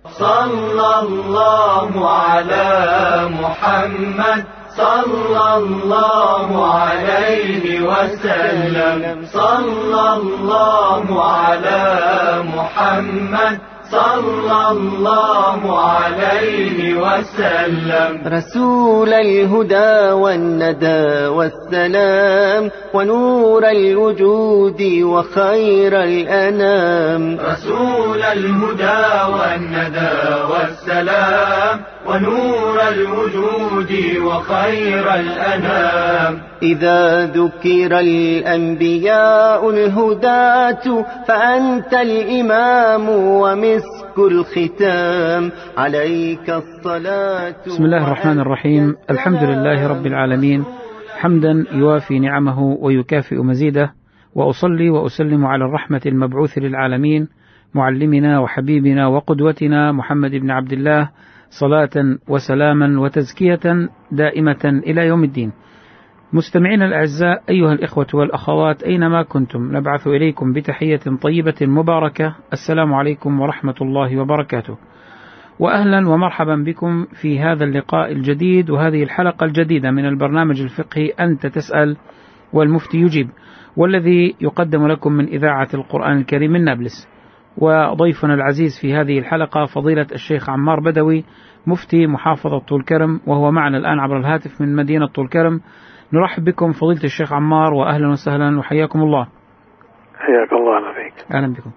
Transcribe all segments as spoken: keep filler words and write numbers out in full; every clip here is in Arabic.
صلى الله على محمد صلى الله عليه وسلم صلى الله على محمد صلى الله عليه وسلم رسول الهدى والندى والسلام ونور الوجود وخير الأنام رسول الهدى والندى والسلام ونور الوجود وخير الأنام إذا ذكر الأنبياء الهداة فأنت الإمام ومسك الختام عليك الصلاة. بسم الله الرحمن الرحيم. الحمد لله رب العالمين حمدا يوافي نعمه ويكافئ مزيده، وأصلي وأسلم على الرحمة المبعوث للعالمين معلمنا وحبيبنا وقدوتنا محمد بن عبد الله، صلاة وسلاما وتزكية دائمة إلى يوم الدين. مستمعين الأعزاء، أيها الإخوة والأخوات أينما كنتم، نبعث إليكم بتحية طيبة مباركة. السلام عليكم ورحمة الله وبركاته، وأهلا ومرحبا بكم في هذا اللقاء الجديد وهذه الحلقة الجديدة من البرنامج الفقهي أنت تسأل والمفتي يجيب، والذي يقدم لكم من إذاعة القرآن الكريم من نابلس. وضيفنا العزيز في هذه الحلقة فضيلة الشيخ عمار بدوي، مفتي محافظة طول كرم، وهو معنا الآن عبر الهاتف من مدينة طول كرم. نرحب بكم فضيلة الشيخ عمار، وأهلا وسهلا وحياكم الله. حياك الله. أهلا بك. أهلا بكم.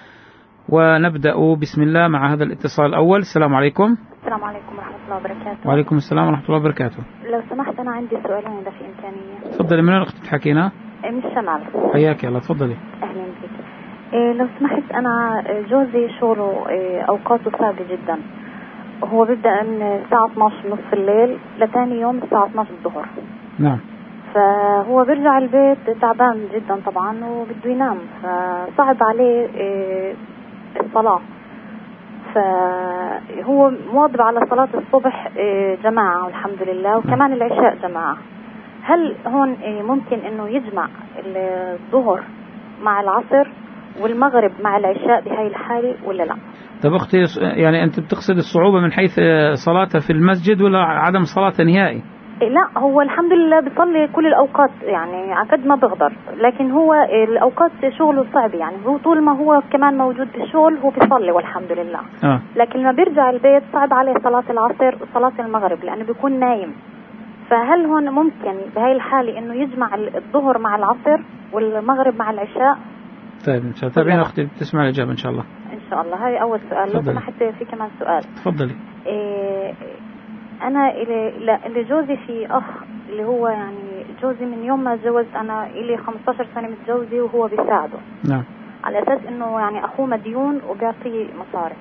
ونبدأ بسم الله مع هذا الاتصال الأول. السلام عليكم. السلام عليكم ورحمة الله وبركاته. وعليكم السلام ورحمة الله وبركاته. لو سمحت أنا عندي سؤالين إذا في إمكانية. تفضلي. من الأخت تحكينا؟ من الشمال. حياك الله، تفضلي. أهلا بك. إيه لو سمحت، أنا جوزي شغله إيه أوقاته ثابتة جدا، هو بيبدأ من الساعة اثناشر نصف الليل لتاني يوم الساعة اثناشر الظهر. نعم. فهو بيرجع البيت تعبان جدا طبعا وبده ينام، فصعب عليه إيه الصلاة، فهو مواظب على صلاة الصبح إيه جماعة والحمد لله، وكمان العشاء جماعة. هل هون إيه ممكن إنه يجمع الظهر مع العصر والمغرب مع العشاء بهاي الحالة ولا لا؟ طب أختي، يعني أنت بتقصد الصعوبة من حيث صلاته في المسجد ولا عدم صلاته نهائي؟ لا، هو الحمد لله بيصلي كل الأوقات، يعني عقد ما بغدر، لكن هو الأوقات شغله صعب، يعني هو طول ما هو كمان موجود بالشغل هو بيصلي والحمد لله. آه. لكن ما بيرجع البيت صعب عليه صلاة العصر وصلاة المغرب لأنه بيكون نايم. فهل هون ممكن بهاي الحالة إنه يجمع الظهر مع العصر والمغرب مع العشاء؟ طيب إن شاء الله. تابعين أختي تسمع الإجابة إن شاء الله. إن شاء الله. هاي أول سؤال. لو سمحت في كمان سؤال. تفضلي. إيه أنا إلي, إلي جوزي في أخ اللي هو يعني جوزي من يوم ما تجوز أنا إلي خمسة عشر سنة متجوزي وهو بيساعده. نعم. على أساس إنه يعني أخوه مديون وبيعطيه مصاري.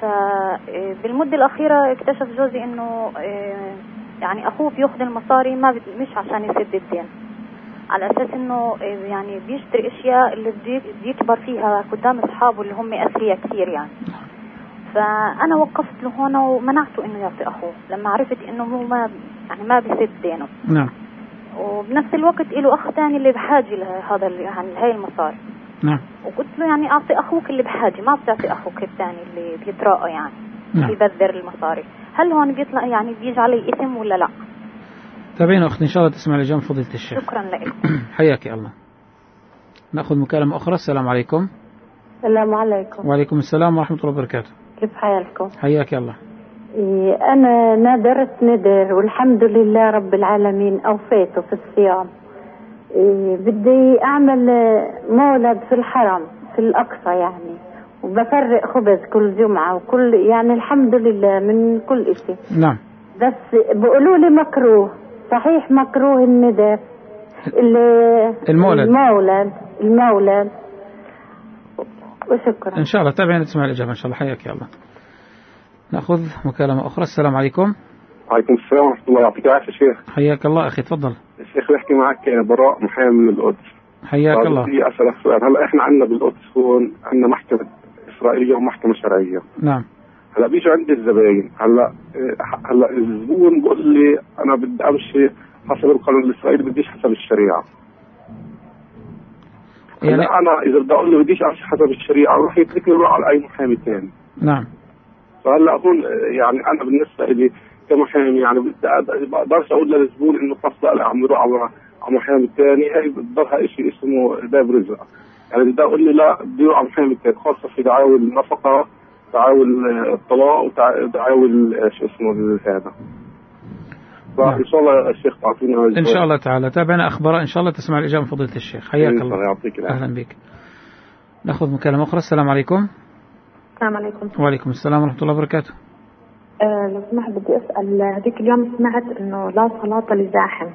فبالمدة الأخيرة اكتشف جوزي إنه يعني أخوه بيأخذ المصاري ما مش عشان يسد الدين، على أساس إنه يعني بيشتري أشياء اللي بيكبر فيها قدام أصحابه اللي هم أثرياء كثير يعني. فأنا وقفت له هنا ومنعته إنه يعطي أخوه لما عرفت إنه هو ما يعني ما بيسد دينه. نعم. وبنفس الوقت له أخ ثاني اللي بحاجة لهذا يعني هاي المصاري. نعم. وقلت له يعني أعطي أخوك اللي بحاجة، ما بتعطي أخوك الثاني اللي بيتراءى يعني. نعم. بيبذر المصاري. هل هون بيطلع يعني بيجي علي إثم ولا لا؟ تابعين أختي إن شاء الله تسمع لجام فضيلة الشيخ. شكرا لك. حياك الله. نأخذ مكالمة أخرى. السلام عليكم. السلام عليكم. وعليكم السلام ورحمة الله وبركاته. كيف حالكم؟ حياك الله. إيه أنا نادرت ندر والحمد لله رب العالمين أوفيته في الصيام. إيه بدي أعمل مولد في الحرم في الأقصى يعني، وبفرق خبز كل جمعة وكل يعني الحمد لله من كل إشي. نعم. بس بقولوا لي مكروه، صحيح مكروه الندر المولد المولد المولد وشكرا. إن شاء الله. تابعين تسمع الإجابة إن شاء الله. حياك يا الله. نأخذ مكالمة أخرى. السلام عليكم. وعليكم السلام ورحمة الله. يعطيك العافية شيخ. حياك الله أخي، تفضل. الشيخ بيحكي معك براء محامي من القدس. حياك الله. بدي أسألك سؤال. هلا إحنا عندنا بالقدس هون عندنا محكمة إسرائيلية ومحكمة شرعية. نعم. هلا بيجوا عندي الزباين، هلا هلا الزبون بقول لي أنا بدي أمشي حسب القانون الإسرائيلي، بديش حسب الشريعة. يعني أنا إذا بدي أقول له بديش أمشي حسب الشريعة راح يتركني يروح على أي محامي ثاني. نعم. فهلا اقول يعني انا بالنسبه لي كمحامي يعني بدي بقدرش اقول للزبون انه خلص لا عم يروح على على محامي الثاني، هي بتضلها شيء اسمه باب رزق. يعني بدي اقول لي لا بدي يروح على محامي الثاني، خاصه في دعاوى النفقه، دعاوى الطلاق، ودعاوى شو اسمه هذا. فان شاء الله الشيخ تعطينا ان شاء الله تعالى. تابعنا اخبار ان شاء الله تسمع الاجابه من فضيله الشيخ. حياك الله. يعطيك العافيه. اهلا بك. ناخذ مكالمه اخرى. السلام عليكم. السلام عليكم. وعليكم السلام ورحمه الله وبركاته. أه لو سمحت بدي اسال، هذيك اليوم سمعت انه لا صلاه لزاحم،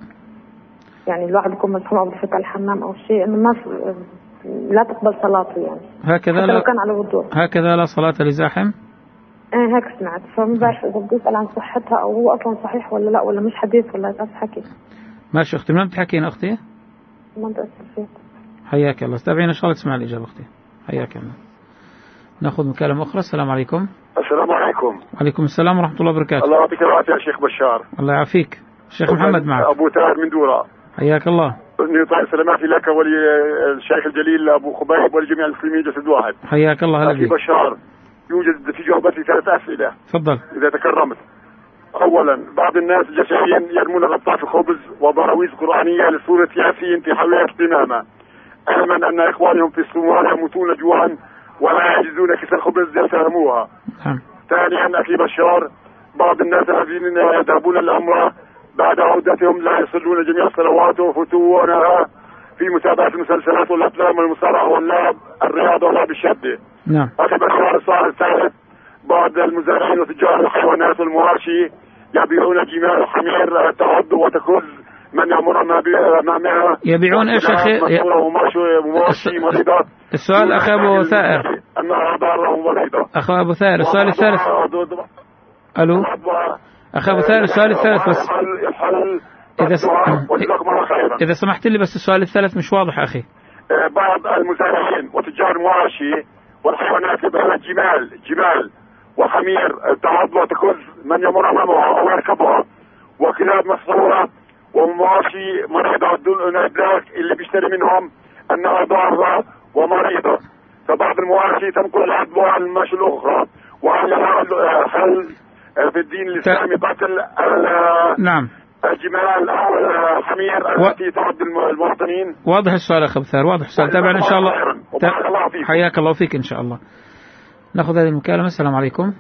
يعني الواحد يكون مزحوم او بفوت الحمام او شيء انه ما في لا تقبل صلاته، يعني هكذا حتى لا لو كان على وضوء. هكذا لا صلاه لزاحم. ايه هيك سمعت، فما بعرف اذا بدي اسال عن صحتها او هو اصلا صحيح ولا لا، ولا مش حديث ولا بس حكي. ماشي اختي، من بتحكين اختي؟ ما بدي اسال فيك. حياك الله. استبعينا ان شاء الله تسمع الاجابه اختي. حياك الله. ناخذ مكالمه اخرى. السلام عليكم. السلام عليكم. وعليكم السلام ورحمه الله وبركاته. الله يعطيك العافيه يا شيخ بشار. الله يعافيك. الشيخ محمد معك. ابو تاهر من دورة. حياك الله. طيب سلاماتي لك وللشيخ الجليل ابو خبيب ولجميع المسلمين جسد واحد. حياك الله. هلا اخي بشار، يوجد في جوابتي ثلاث اسئله. تفضل. اذا تكرمت. اولا، بعض الناس الجشعين يرمون غطاء الخبز وبراويز قرانيه لصوره ياسين في حلويات القمامه، علما ان اخوانهم في الصومال يموتون جوعا ولا يجدون كيس الخبز يتهموها. نعم. ثانيا اخي بشار، بعض الناس الذين يذهبون العمره بعد عودتهم لا يصلون جميع الصلوات ويفوتونها في متابعه المسلسلات والافلام والمصارعه واللعب الرياضه واللعب الشده. نعم. اخي بشار، السؤال الثالث، بعض المزارعين وتجار الحيوانات والمواشي يبيعون جمال الحمير تعض وتكز من يمر ما بها. يبيعون ايش اخي؟ ومواشي مريضه. السؤال اخي ابو ثائر. انها ضاره ومريضه. اخو ابو ثائر، السؤال الثالث. الو اخي ابو ثائر، السؤال الثالث بس. اذا س... اذا سمحت لي بس السؤال الثالث مش واضح اخي. بعض المزارعين وتجار المواشي والحيوانات يبيعون جمال جمال وحمير تعض وتكز من يمر امامها او يركبها، وكلاب مسحوره ومواشي مريضه دون ادراك اللي بيشتري منهم انها ضاره ومريضه. فبعض المواشي تنقل العدوى عن الماشي الاخرى. وهل هل في الدين الاسلامي قتل نعم الجمال او الحمير التي و... تعد المواطنين؟ واضح السؤال اخي بثار، واضح السؤال. تابعنا ان شاء الله. تا... حياك الله فيك ان شاء الله. ناخذ هذه المكالمه. السلام عليكم.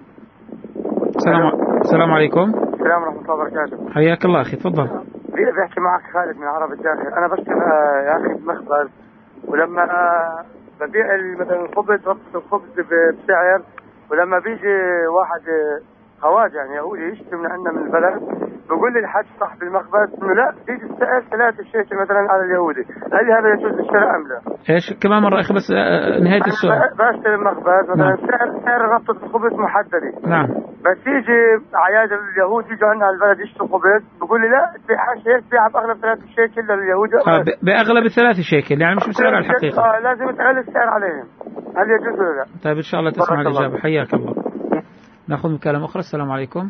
السلام السلام عليكم. السلام ورحمه الله وبركاته. حياك الله اخي، تفضل. بحكي معك خالد من عرب الداخل. انا بشتغل يا اخي بمخبز، ولما ببيع مثلا الخبز ربط الخبز بسعر، ولما بيجي واحد خواجه يعني يهودي يشتري من عندنا من البلد، بقول لي الحاج صاحب المخبز انه لا بيجي السعر ثلاثة شيكل مثلا على اليهودي، هل هذا يجوز الشراء ام لا؟ ايش كمان مره اخي بس نهايه السؤال. بشتري المخبز مثلا نعم. سعر سعر ربطة الخبز محدده. نعم. بس يجي عياد اليهود يجوا عندنا على البلد يشتروا خبز، بقول لي لا تبيعها شيك تبيعها باغلب ثلاثة شيكل لليهود. اه باغلب ثلاثة شيكل يعني مش بسعر الحقيقه. اه لازم تعلي السعر عليهم، هل يجوز ولا لا؟ طيب ان شاء الله تسمع الاجابه. حياك الله. ناخذ مكالمه اخرى. السلام عليكم.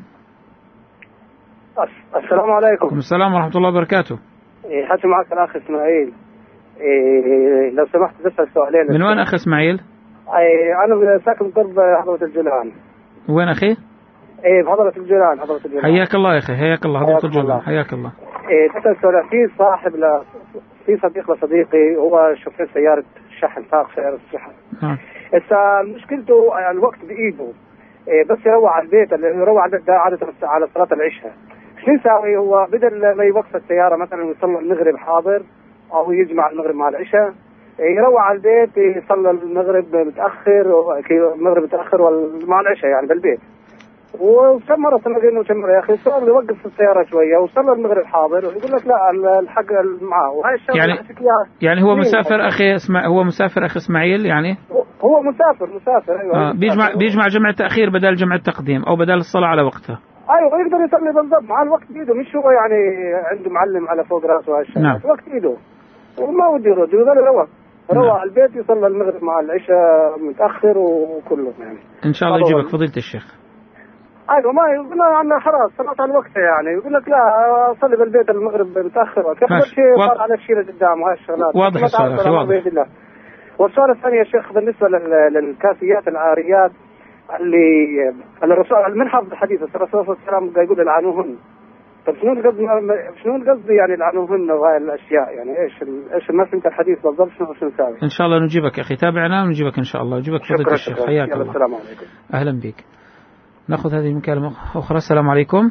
السلام عليكم. السلام ورحمة الله وبركاته. إيه حكي معك الأخ إسماعيل. إيه لو سمحت بسأل سؤالين. من وين أخ إسماعيل؟ إيه أنا ساكن قرب حضرة الجولان. وين أخي؟ إيه بحضرة الجولان حضرة الجولان. حياك الله يا أخي، حياك الله حضرة الجولان. حياك الله. إيه بسأل سؤال، في صاحب ل في صديق لصديقي هو شوفير سيارة شحن ساق سيارة الشحن. نعم. إذا مشكلته الوقت بإيده. إيه بس يروح على البيت اللي يروح على البيت ده عادة على صلاة العشاء. شو يساوي هو؟ بدل ما يوقف السيارة مثلا ويصلي المغرب حاضر أو يجمع المغرب مع العشاء، يروح على البيت يصلي المغرب متأخر المغرب متأخر مع العشاء يعني بالبيت. وكم مرة سنقول كم مرة يا أخي السؤال يوقف السيارة شوية وصلي المغرب حاضر ويقول لك لا الحق معه. وهاي الشغلة يعني يعني هو مسافر أخي اسمع هو مسافر أخي إسماعيل يعني؟ هو مسافر مسافر أيوة. آه بيجمع بيجمع جمع التأخير بدل جمع التقديم أو بدل الصلاة على وقتها. ايوه يقدر يصلي بالضبط مع الوقت بيده، مش هو يعني عنده معلم على فوق راسه هالشيء. نعم. وقت بيده وما بده يرد يقدر يروح يروح على البيت يصلي المغرب مع العشاء متاخر وكله يعني. ان شاء الله يجيبك فضيلة الشيخ. ايوه ما يقول عنا خلاص صلاه على الوقت يعني، يقول لك لا صلي بالبيت المغرب متاخر كيف شيء صار على شيء قدامه هاي الشغلات. واضح السؤال اخي واضح. والسؤال الثاني يا شيخ بالنسبه للكاسيات العاريات قال لي قال الرسول من حافظ الحديث الرسول صلى الله عليه وسلم يقول العنوهن. طب شنو القصد شنو القصد يعني العنوهن وهاي الاشياء يعني ايش ايش ما فهمت الحديث بالضبط شنو شنو نسوي؟ ان شاء الله نجيبك يا اخي، تابعنا ونجيبك ان شاء الله. نجيبك فضيلة الشيخ، حياك الله. السلام عليكم. اهلا بك. ناخذ هذه المكالمة اخرى. السلام عليكم.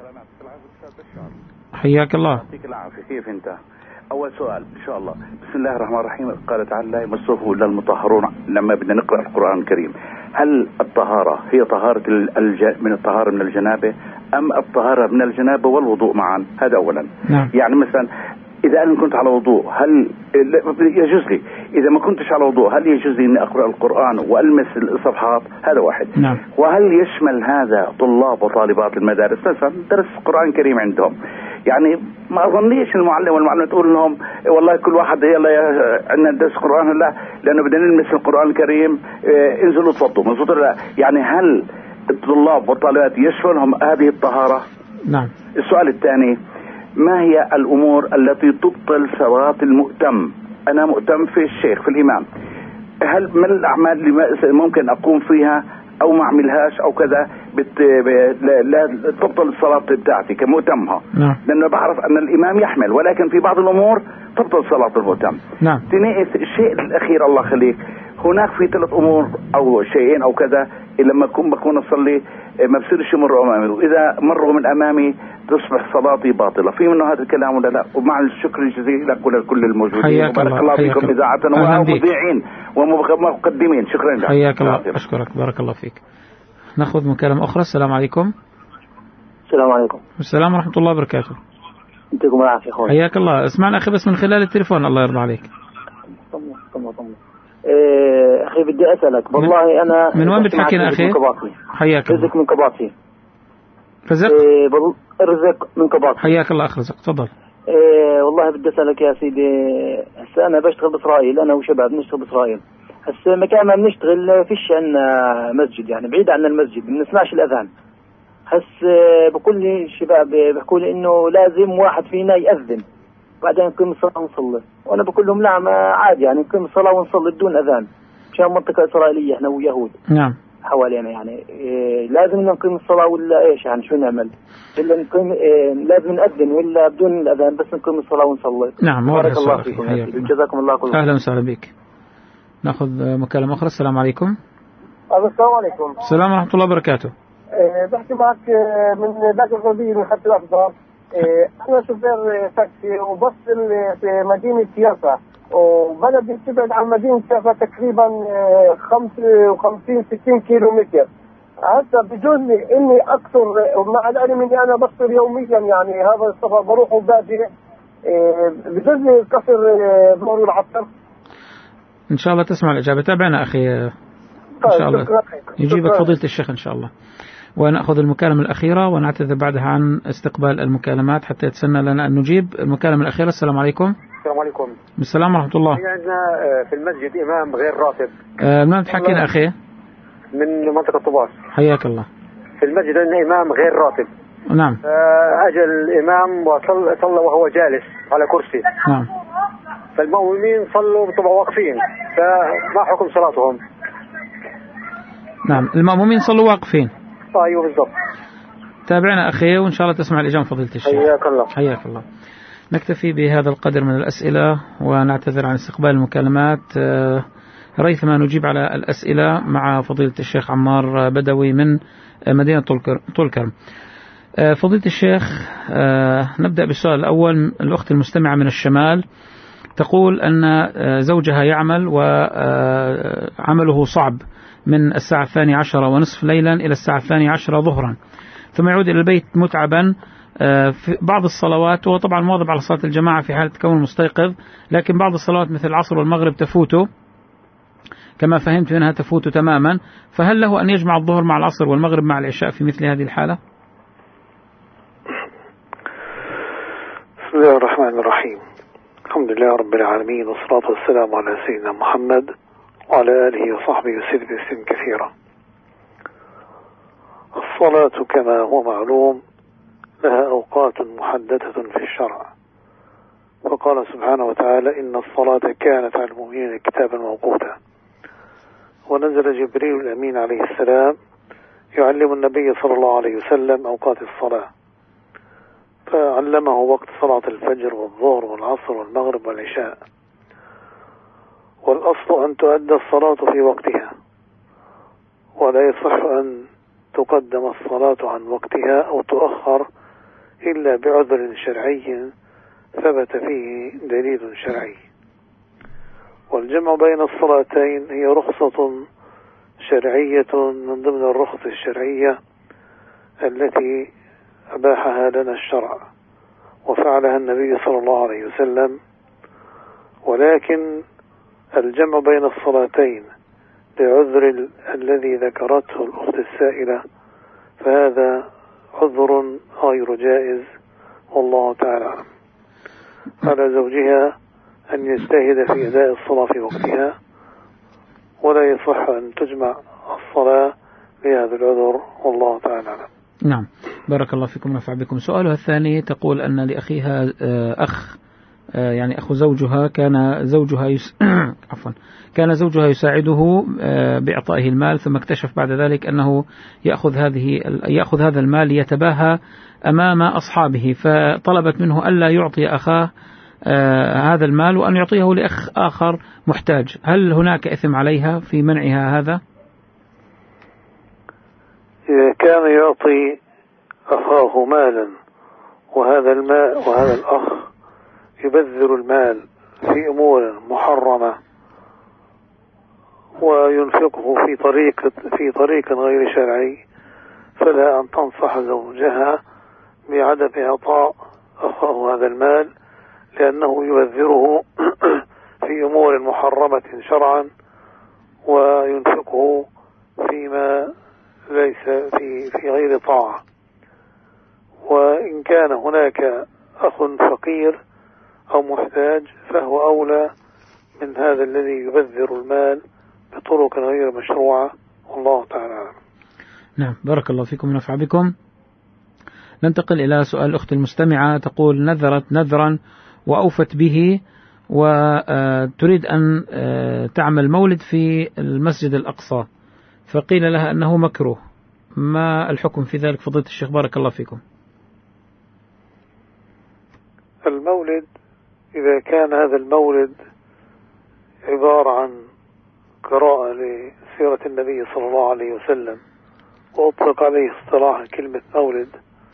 حياك الله. يعطيك العافية. كيف انت؟ اول سؤال ان شاء الله. بسم الله الرحمن الرحيم. قال تعالى لا يمسه الا المطهرون. لما بدنا نقرأ القرآن الكريم، هل الطهارة هي طهارة الج... من الطهارة من الجنابة ام الطهارة من الجنابة والوضوء معا؟ هذا اولا. نعم. يعني مثلا اذا انا كنت على وضوء هل يجوز لي، اذا ما كنتش على وضوء هل يجوز لي اني اقرأ القرآن والمس الصفحات؟ هذا واحد. نعم. وهل يشمل هذا طلاب وطالبات المدارس مثلا درس قرآن كريم عندهم؟ يعني ما اظنيش المعلم والمعلمة تقول لهم والله كل واحد يلا عندنا درس قرآن، لا لانه بدنا نلمس القرآن الكريم، اه انزلوا تفضلوا مظبوط لا؟ يعني هل الطلاب والطالبات يشملهم هذه الطهارة؟ نعم. السؤال الثاني، ما هي الامور التي تبطل صلاة المؤتم؟ انا مؤتم في الشيخ في الامام، هل من الاعمال اللي ممكن اقوم فيها او ما اعملهاش او كذا بت... ب... لا... لا تبطل الصلاة بتاعتي كمؤتمها؟ نعم. لانه بعرف ان الامام يحمل، ولكن في بعض الامور تبطل صلاة المؤتم. نعم. الشيء الاخير الله خليك، هناك في ثلاث امور او شيئين او كذا لما اكون بكون اصلي ما بصيرش يمروا امامي، واذا مروا من امامي تصبح صلاتي باطله. في منه هذا الكلام ولا لا؟ ومع الشكر الجزيل لكل كل الموجودين. حياك الله. بارك الله فيكم اذاعه ومذيعين ومقدمين. شكرا لك. حياك الله. اشكرك بارك الله فيك. ناخذ مكالمة اخرى. السلام عليكم. السلام عليكم. السلام ورحمة الله وبركاته. يعطيكم العافية اخوي. حياك الله. اسمعنا اخي بس من خلال التليفون الله يرضى عليك. طمع طمع طمع. إيه اخي بدي اسالك والله انا من وين بتحكينا اخي؟ حياك الله. رزق من كباطي. رزق؟ إيه رزق من كباطي. حياك الله اخ رزق تفضل. إيه والله بدي اسالك يا سيدي، هسه انا بشتغل باسرائيل انا وشباب بنشتغل باسرائيل، هسه مكان ما بنشتغل فيش عندنا مسجد يعني بعيد عن المسجد ما بنسمعش الاذان. هسه بقول لي الشباب بيحكوا لي انه لازم واحد فينا يأذن بعدين نقيم الصلاة ونصلي، وانا بقول لهم لا ما عادي يعني نقيم الصلاة ونصلي بدون اذان مشان منطقة اسرائيلية احنا ويهود. نعم. حوالينا يعني إيه لازم نقيم الصلاة ولا ايش يعني شو نعمل؟ ولا نقيم إيه لازم نأذن ولا بدون الاذان بس نقيم الصلاة ونصلي؟ نعم. بارك الله فيكم. جزاكم الله كل خير. اهلا وسهلا بك. ناخذ مكالمة اخرى. السلام عليكم. السلام عليكم. السلام ورحمة الله وبركاته. أه بحكي معك من باقي الغربية من خط الأخضر. أه أنا شوفير تاكسي وبصل في مدينة يافا، وبلدي تبعد عن مدينة يافا تقريبا خمسة وخمسين ستين كيلو متر. هسه بجوز لي إني أقصر مع العلم إني أنا بقصر يوميا يعني هذا السفر بروح وباجي، أه بجوز لي قصر بمرور العصر. إن شاء الله تسمع الإجابة. تابعنا أخي إن شاء الله يجيبك فضيلة الشيخ إن شاء الله. ونأخذ المكالمة الأخيرة ونعتذر بعدها عن استقبال المكالمات حتى يتسنى لنا أن نجيب المكالمة الأخيرة. السلام عليكم. السلام عليكم. السلام ورحمة الله. عندنا في المسجد إمام غير راتب. آه من تحكينا أخي؟ من منطقة طباس. حياك الله. في المسجد عندنا إمام غير راتب. نعم. آه أجل الإمام وصلى صلى وهو جالس على كرسي. نعم. فالمؤمنين صلوا طبعا واقفين، فما حكم صلاتهم؟ نعم المأمومين صلوا واقفين. ايوه بالضبط. تابعنا أخي وإن شاء الله تسمع الإجابة فضيلة الشيخ. حياك الله. حياك الله. نكتفي بهذا القدر من الأسئلة ونعتذر عن استقبال المكالمات. ريثما نجيب على الأسئلة مع فضيلة الشيخ عمار بدوي من مدينة طول كرم. فضيلة الشيخ نبدأ بالسؤال الأول. الأخت المستمعة من الشمال تقول أن زوجها يعمل وعمله صعب من الساعة الثانية عشرة ونصف ليلا إلى الساعة الثانية عشرة ظهرا، ثم يعود إلى البيت متعبا في بعض الصلوات، وهو طبعا مواظب على صلاة الجماعة في حالة كونه مستيقظ، لكن بعض الصلوات مثل العصر والمغرب تفوته كما فهمت منها تفوته تماما، فهل له أن يجمع الظهر مع العصر والمغرب مع العشاء في مثل هذه الحالة؟ بسم الله الرحمن الرحيم. الحمد لله رب العالمين والصلاة والسلام على سيدنا محمد وعلى آله وصحبه وسلم تسليما كثيرا. الصلاة كما هو معلوم لها أوقات محددة في الشرع، وقال سبحانه وتعالى إن الصلاة كانت على المؤمنين كتابا موقوتا. ونزل جبريل الأمين عليه السلام يعلم النبي صلى الله عليه وسلم أوقات الصلاة، فعلمه وقت صلاة الفجر والظهر والعصر والمغرب والعشاء. والأصل أن تؤدى الصلاة في وقتها، ولا يصح أن تقدم الصلاة عن وقتها أو تؤخر إلا بعذر شرعي ثبت فيه دليل شرعي. والجمع بين الصلاتين هي رخصة شرعية من ضمن الرخص الشرعية التي أباحها لنا الشرع وفعلها النبي صلى الله عليه وسلم. ولكن الجمع بين الصلاتين لعذر ال- الذي ذكرته الأخت السائلة فهذا عذر غير جائز، والله تعالى أعلم. على زوجها أن يجتهد في أداء الصلاة في وقتها، ولا يصح أن تجمع الصلاة لهذا العذر، والله تعالى أعلم. نعم، بارك الله فيكم ونفع بكم. سؤالها الثاني تقول أن لأخيها أخ، يعني أخو زوجها كان زوجها يس... عفوا كان زوجها يساعده بإعطائه المال، ثم اكتشف بعد ذلك أنه يأخذ هذه يأخذ هذا المال ليتباهى أمام أصحابه، فطلبت منه ألا يعطي أخاه هذا المال وأن يعطيه لأخ آخر محتاج. هل هناك إثم عليها في منعها هذا؟ إذا كان يعطي أخاه مالا وهذا المال وهذا الأخ يبذر المال في أمور محرمة وينفقه في طريق في طريق غير شرعي، فلا أن تنصح زوجها بعدم إعطاء أخاه هذا المال، لأنه يبذره في أمور محرمة شرعا وينفقه فيما ليس في في غير طاعة. وإن كان هناك أخ فقير أو محتاج فهو أولى من هذا الذي يبذر المال بطرق غير مشروعة، والله تعالى أعلم. نعم، بارك الله فيكم ونفع بكم. ننتقل إلى سؤال الأخت المستمعة، تقول نذرت نذرا وأوفت به وتريد أن تعمل مولد في المسجد الأقصى، فقيل لها أنه مكروه، ما الحكم في ذلك فضيلة الشيخ؟ بارك الله فيكم. المولد إذا كان هذا المولد عبارة عن قراءة لسيرة النبي صلى الله عليه وسلم وأطلق عليه اصطلاحا كلمة مولد،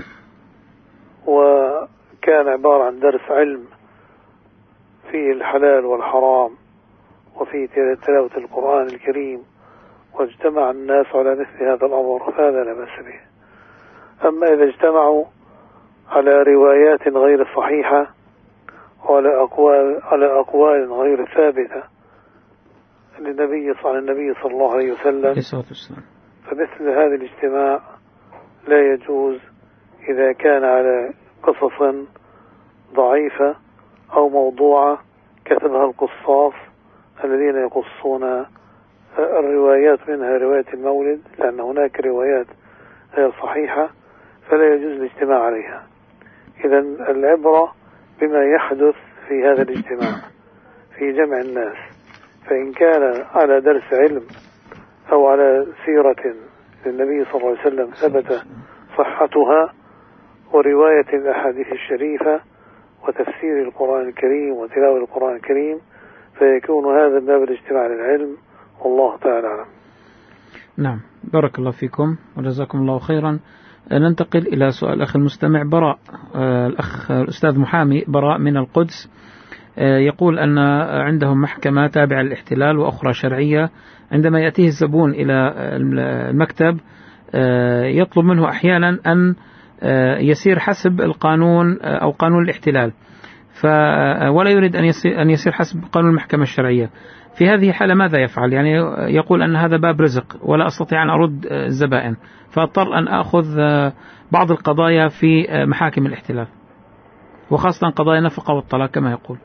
وكان عبارة عن درس علم فيه الحلال والحرام وفيه تلاوة القرآن الكريم واجتمع الناس على مثل هذا الأمر فهذا لا بأس به. أما إذا اجتمعوا على روايات غير صحيحة وعلى أقوال على أقوال غير ثابتة للنبي صلى النبي صلى الله عليه وسلم، فمثل هذا الاجتماع لا يجوز إذا كان على قصص ضعيفة أو موضوعة كتبها القصاص الذين يقصون الروايات منها رواية المولد، لأن هناك روايات غير صحيحة فلا يجوز الاجتماع عليها. إذا العبرة بما يحدث في هذا الاجتماع في جمع الناس، فإن كان على درس علم أو على سيرة للنبي صلى الله عليه وسلم ثبت صحتها ورواية الأحاديث الشريفة وتفسير القرآن الكريم وتلاوة القرآن الكريم، فيكون هذا باب الاجتماع للعلم، والله تعالى أعلم. نعم، بارك الله فيكم وجزاكم الله خيرا. ننتقل إلى سؤال الأخ المستمع براء، الأخ الأستاذ محامي براء من القدس، يقول أن عندهم محكمة تابعة للاحتلال وأخرى شرعية، عندما يأتيه الزبون إلى المكتب يطلب منه أحيانا أن يسير حسب القانون أو قانون الاحتلال، ولا يريد أن يسير حسب قانون المحكمة الشرعية. في هذه الحالة ماذا يفعل؟ يعني يقول أن هذا باب رزق ولا أستطيع أن أرد الزبائن، فأضطر أن أخذ بعض القضايا في محاكم الاحتلال، وخاصة قضايا النفقة والطلاق كما يقول.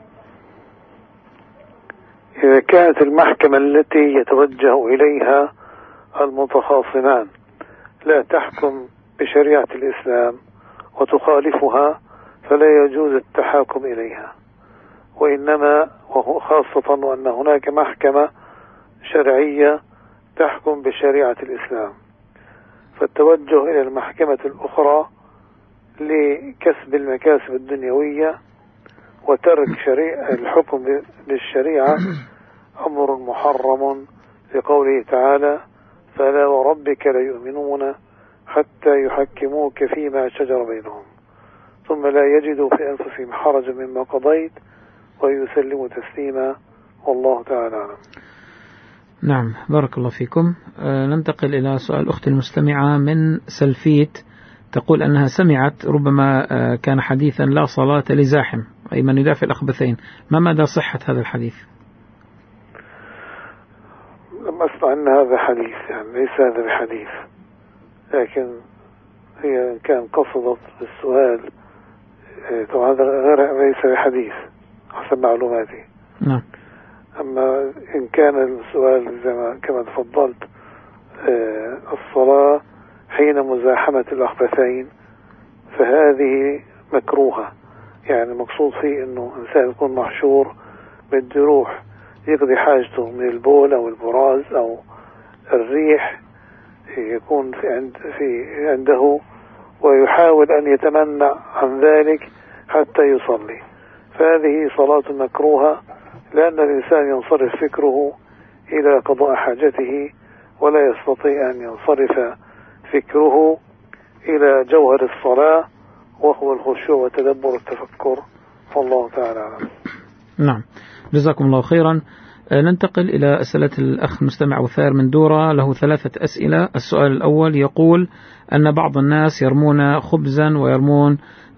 إذا كانت المحكمة التي يتوجه إليها المتخاصمان لا تحكم بشريعة الإسلام وتخالفها فلا يجوز التحاكم إليها، وإنما وهو خاصة وأن هناك محكمة شرعية تحكم بشريعة الإسلام، فالتوجه إلى المحكمة الأخرى لكسب المكاسب الدنيوية وترك شريعة الحكم بالشريعة أمر محرم لقوله تعالى: فلا وربك ليؤمنون حتى يحكموك فيما شجر بينهم ثم لا يجدوا في أنفسهم حرجا مما قضيت ويسلموا تسليما، والله تعالى أعلم. نعم، بارك الله فيكم. آه ننتقل إلى سؤال أختي المستمعة من سلفيت، تقول أنها سمعت ربما آه كان حديثا: لا صلاة لزاحم، أي من يدافع الأخبثين. ما مدى صحة هذا الحديث؟ لم أسمع أن هذا حديث، يعني ليس هذا بحديث، لكن هي كان قصدت بالسؤال هذا غير ليس بحديث حسب معلوماتي. نعم. أما إن كان السؤال زي ما كما تفضلت الصلاة حين مزاحمة الأخبثين فهذه مكروهة، يعني المقصود فيه إنه إنسان يكون محشور بده يروح يقضي حاجته من البول أو البراز أو الريح يكون في عند في عنده ويحاول أن يتمنع عن ذلك حتى يصلي، فهذه صلاة مكروهة، لأن الإنسان ينصرف فكره إلى قضاء حاجته ولا يستطيع أن ينصرف فكره إلى جوهر الصلاة وهو الخشوع وتدبر التفكر، والله تعالى أعلم. نعم، جزاكم الله خيرا. ننتقل إلى أسئلة الأخ المستمع وثائر من دورة، له ثلاثة أسئلة. السؤال الأول يقول أن بعض الناس يرمون خبزا ويرمون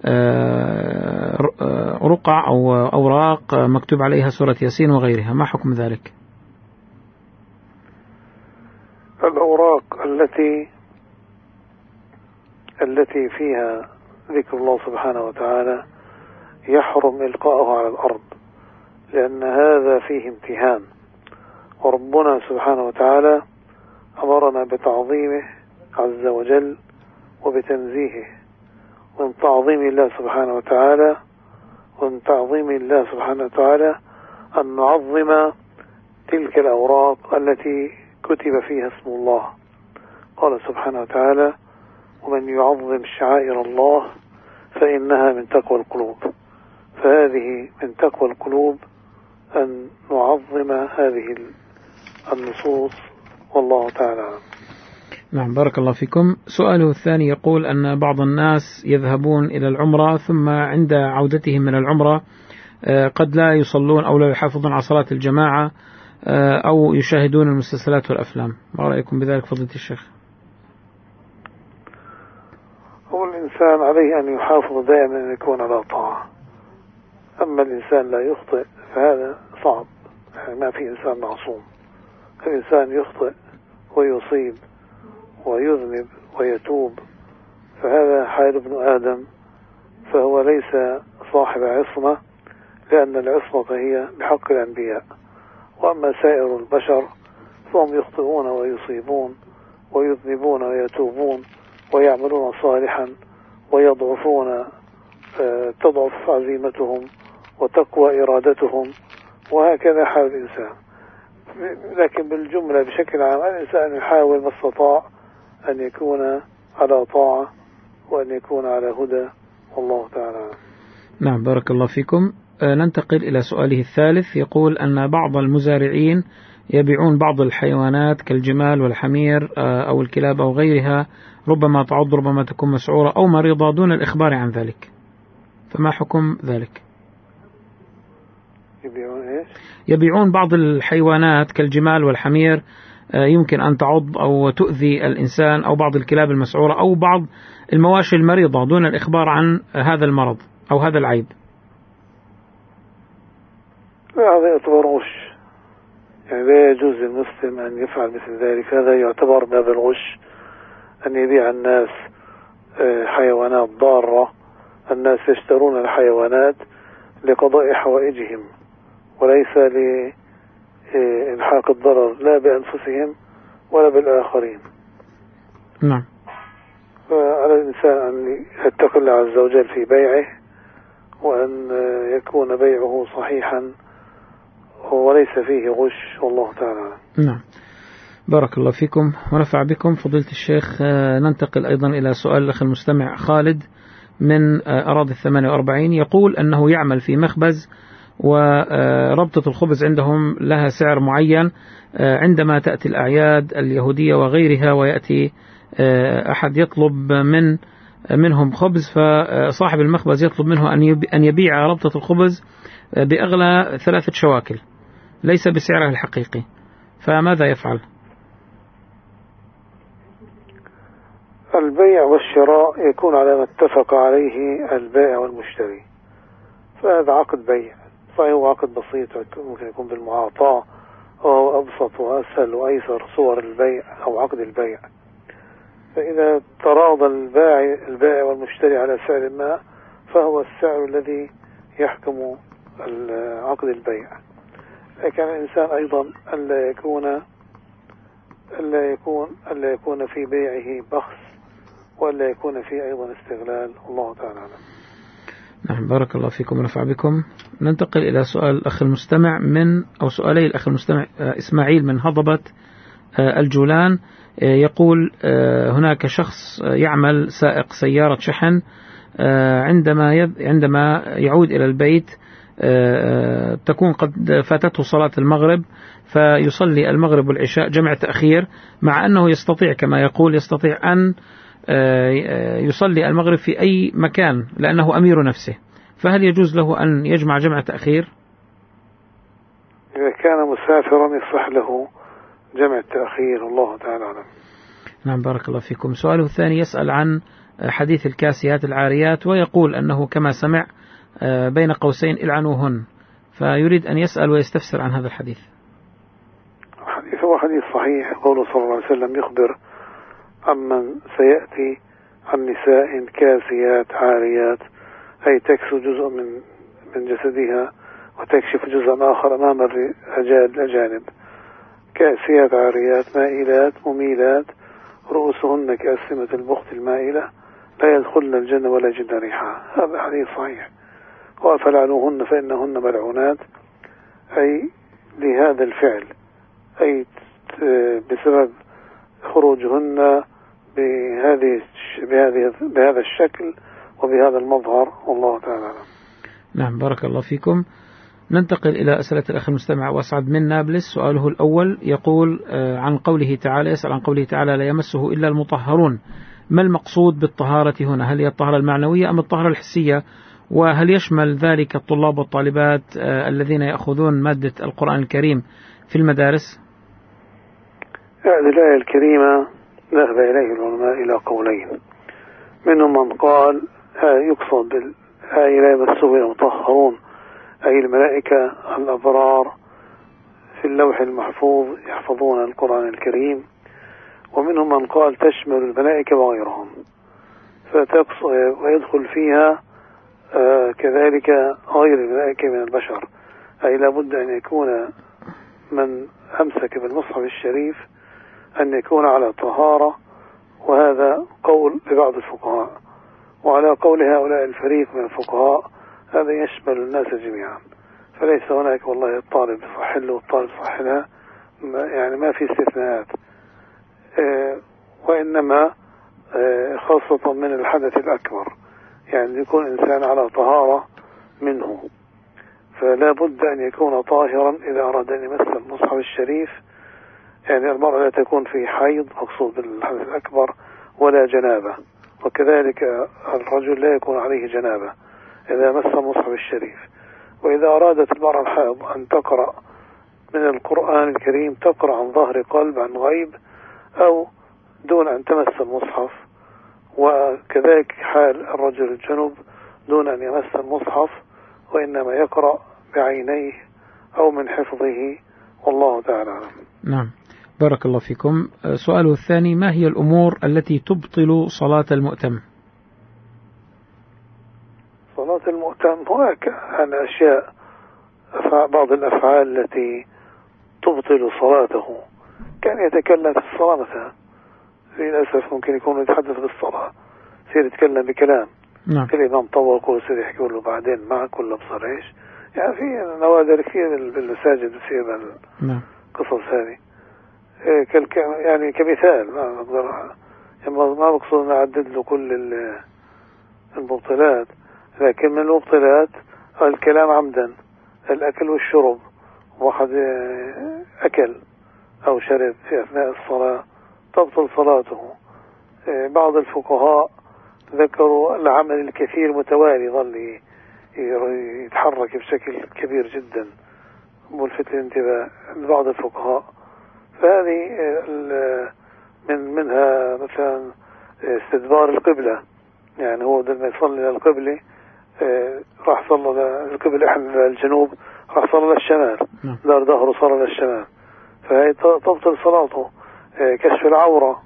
رقع أو أوراق مكتوب عليها سورة ياسين وغيرها، ما حكم ذلك؟ الأوراق التي التي فيها ذكر الله سبحانه وتعالى يحرم إلقاؤها على الأرض، لأن هذا فيه امتهان، وربنا سبحانه وتعالى أمرنا بتعظيمه عز وجل وبتنزيهه، ومن تعظيم الله سبحانه وتعالى ومن تعظيم الله سبحانه وتعالى أن نعظم تلك الأوراق التي كتب فيها اسم الله. قال سبحانه وتعالى: ومن يعظم شعائر الله فإنها من تقوى القلوب، فهذه من تقوى القلوب أن نعظم هذه النصوص، والله تعالى. نعم، بارك الله فيكم. سؤاله الثاني يقول أن بعض الناس يذهبون إلى العمرة ثم عند عودتهم من العمرة قد لا يصلون أو لا يحافظون على صلاة الجماعة أو يشاهدون المسلسلات والأفلام، ما رأيكم بذلك فضيلة الشيخ؟ هو الإنسان عليه أن يحافظ دائما أن يكون على طاعة، أما الإنسان لا يخطئ فهذا صعب، يعني ما في إنسان معصوم، الإنسان يخطئ ويصيب ويذنب ويتوب، فهذا حال ابن آدم، فهو ليس صاحب عصمة، لأن العصمة هي بحق الأنبياء، وأما سائر البشر فهم يخطئون ويصيبون ويذنبون ويتوبون ويعملون صالحا ويضعفون، تضعف عزيمتهم وتقوى إرادتهم، وهكذا حال الإنسان. لكن بالجملة بشكل عام الإنسان يحاول ما استطاع أن يكون على طاعة وأن يكون على هدى، والله تعالى. نعم، بارك الله فيكم. ننتقل إلى سؤاله الثالث، يقول أن بعض المزارعين يبيعون بعض الحيوانات كالجمال والحمير أو الكلاب أو غيرها، ربما تعض ربما تكون مسعورة أو مريضة دون الإخبار عن ذلك، فما حكم ذلك؟ يبيعون إيش؟ يبيعون بعض الحيوانات كالجمال والحمير يمكن أن تعض أو تؤذي الإنسان، أو بعض الكلاب المسعورة أو بعض المواشي المريضة دون الإخبار عن هذا المرض أو هذا العيب. هذا يعتبر غش، يعني لا يجوز للمسلم أن يفعل مثل ذلك، هذا يعتبر باب الغش، أن يبيع الناس حيوانات ضارة. الناس يشترون الحيوانات لقضاء حوائجهم وليس لإلحاق الضرر لا بأنفسهم ولا بالآخرين. نعم. فعلى الإنسان أن يتقي الله عز وجل في بيعه، وأن يكون بيعه صحيحا وليس فيه غش، والله تعالى. نعم. بارك الله فيكم ونفع بكم فضيلة الشيخ. ننتقل أيضا إلى سؤال الأخ المستمع خالد من أراضي الثمانية وأربعين، يقول أنه يعمل في مخبز وربطة الخبز عندهم لها سعر معين، عندما تأتي الأعياد اليهودية وغيرها ويأتي أحد يطلب من منهم خبز، فصاحب المخبز يطلب منه أن يبيع ربطة الخبز بأغلى ثلاثة شواكل ليس بسعرها الحقيقي، فماذا يفعل؟ البيع والشراء يكون على ما اتفق عليه البائع والمشتري، فهذا عقد بيع، فهو عقد بسيط ممكن يكون بالمعاطاة أو أبسط وأسهل وأيسر صور البيع أو عقد البيع. فإذا تراضى البائع البائع والمشتري على سعر ما فهو السعر الذي يحكم عقد البيع. لكن الإنسان أيضا ألا يكون ألا يكون ألا يكون في بيعه بخس ولا يكون فيه أيضا استغلال. الله تعالى أعلم. نعم بارك الله فيكم ونفع بكم. ننتقل إلى سؤال الأخ المستمع من أو سؤالي الأخ المستمع إسماعيل من هضبة الجولان، يقول هناك شخص يعمل سائق سيارة شحن، عندما عندما يعود إلى البيت تكون قد فاتته صلاة المغرب، فيصلي المغرب والعشاء جمع تأخير، مع أنه يستطيع كما يقول يستطيع أن يصلي المغرب في أي مكان لأنه أمير نفسه، فهل يجوز له أن يجمع جمع تأخير؟ إذا كان مسافرا يصح له جمع التأخير. الله تعالى أعلم. نعم بارك الله فيكم. سؤاله الثاني يسأل عن حديث الكاسيات العاريات، ويقول أنه كما سمع بين قوسين العنوهن، فيريد أن يسأل ويستفسر عن هذا الحديث. الحديث هو حديث صحيح، قوله صلى الله عليه وسلم يخبر عمن سيأتي عن نساء كاسيات عاريات، أي تكسو جزء من من جسدها وتكشف جزءا آخر أمام الرجال الأجانب. كاسيات عاريات مائلات مميلات رؤوسهن كأسمة البخت المائلة لا يدخلن الجنة ولا يجدن ريحها. هذا حديث صحيح. وفلعنوهن فإنهن ملعونات، أي لهذا الفعل، أي بسبب خروجهن بهذه بهذه بهذا الشكل وبهذا المظهر. والله تعالى. نعم بارك الله فيكم. ننتقل إلى أسئلة الأخ المستمع وأسعد من نابلس. سؤاله الأول يقول عن قوله تعالى يسأل عن قوله تعالى لا يمسه إلا المطهرون، ما المقصود بالطهارة هنا؟ هل هي الطهارة المعنوية أم الطهارة الحسية؟ وهل يشمل ذلك الطلاب والطالبات الذين يأخذون مادة القرآن الكريم في المدارس؟ هذه الآية الكريمة ذهب إليه العلماء إلى قولين، منهم من قال يقصد بالآية لا يمسه إلا المطهرون أي الملائكة الأبرار في اللوح المحفوظ يحفظون القرآن الكريم، ومنهم من قال تشمل الملائكة وغيرهم ويدخل فيها آه كذلك غير الملائكة من البشر، أي لابد أن يكون من أمسك بالمصحف الشريف أن يكون على طهارة، وهذا قول لبعض الفقهاء. وعلى قول هؤلاء الفريق من الفقهاء هذا يشمل الناس جميعا، فليس هناك والله الطالب صح له والطالب صح لها، يعني ما في استثناءات، آه وإنما آه خاصة من الحدث الأكبر، يعني يكون إنسان على طهارة منه، فلا بد أن يكون طاهرا إذا أراد أن يمس المصحف الشريف. يعني المرأة لا تكون في حيض مقصود بالحدث الأكبر ولا جنابة، وكذلك الرجل لا يكون عليه جنابة إذا مس المصحف الشريف. وإذا أرادت المرأة الحائض أن تقرأ من القرآن الكريم تقرأ عن ظهر قلب عن غيب أو دون أن تمس المصحف، وكذلك حال الرجل الجنوب دون أن يمس المصحف، وإنما يقرأ بعينيه أو من حفظه. والله تعالى. نعم بارك الله فيكم. سؤاله الثاني ما هي الأمور التي تبطل صلاة المؤتم؟ صلاة المؤتم هناك عن أشياء، بعض الأفعال التي تبطل صلاته، كان يتكلم في الصلاة مثلا، للأسف ممكن يكون يتحدث بالصلاة يصير يتكلم بكلام، نعم. الإمام طوق ويصير يحكي له بعدين معك ولا بصر إيش، يعني في نوادر كثير بالمساجد بتصير القصص هذه. يعني كمثال ما أقدر يعني ما بقصد أن أعدد له كل المبطلات، لكن من المبطلات الكلام عمدا، الأكل والشرب، واحد أكل أو شرب في أثناء الصلاة تبطل صلاته. بعض الفقهاء ذكروا العمل الكثير متوالي ظل يتحرك بشكل كبير جدا ملفت للانتباه لبعض الفقهاء، فهذه من منها مثلا استدبار القبلة، يعني هو لما يصلي للقبلة راح صلى للقبلة احنا للجنوب راح صلى للشمال، دار ظهره صلى للشمال، فهي تبطل صلاته. كشف العورة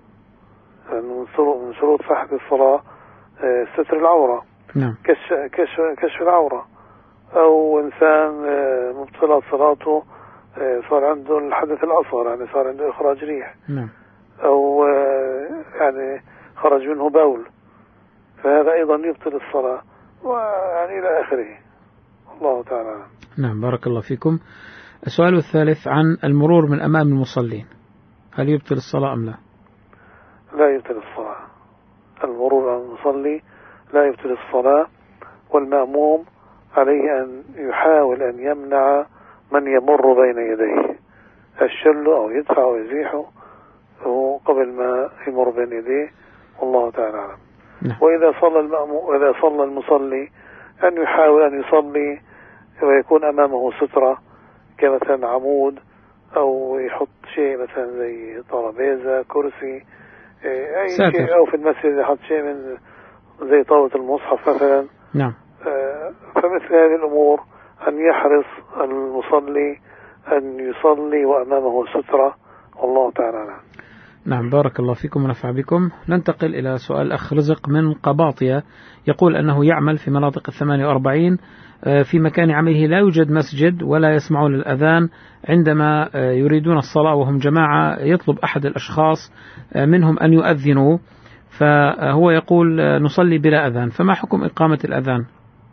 من شروط صحة الصلاة ستر العورة، نعم. كشف كشف كشف العورة. أو إنسان مبطلات صلاته صار عنده الحدث الأصغر، يعني صار عنده إخراج ريح، نعم. أو يعني خرج منه بول، فهذا أيضا يبطل الصلاة، ويعني إلى آخره. الله تعالى. نعم، بارك الله فيكم. السؤال الثالث عن المرور من أمام المصلين، هل يبطل الصلاة أم لا؟ لا يبطل الصلاة. المرور على المصلي لا يبطل الصلاة، والمأموم عليه أن يحاول أن يمنع من يمر بين يديه، الشل أو يدفع أو يزيحه قبل ما يمر بين يديه، والله تعالى أعلم. نعم. وإذا صلى المأموم وإذا صلى المصلي أن يحاول أن يصلي ويكون أمامه سترة كمثلا عمود، أو يحط شيء مثلا زي طرابيزة كرسي أي ساتر. شيء، أو في المسجد يحط شيء من زي طاولة المصحف مثلا. نعم. فمثل هذه الأمور أن يحرص المصلي أن يصلي وأمامه سترة، والله تعالى. نعم، بارك الله فيكم ونفع بكم. ننتقل إلى سؤال أخ رزق من قباطية، يقول أنه يعمل في مناطق الثمانية وأربعين، في مكان عمله لا يوجد مسجد ولا يسمعون الأذان، عندما يريدون الصلاة وهم جماعة يطلب أحد الأشخاص منهم أن يؤذنوا، فهو يقول نصلي بلا أذان، فما حكم إقامة الأذان؟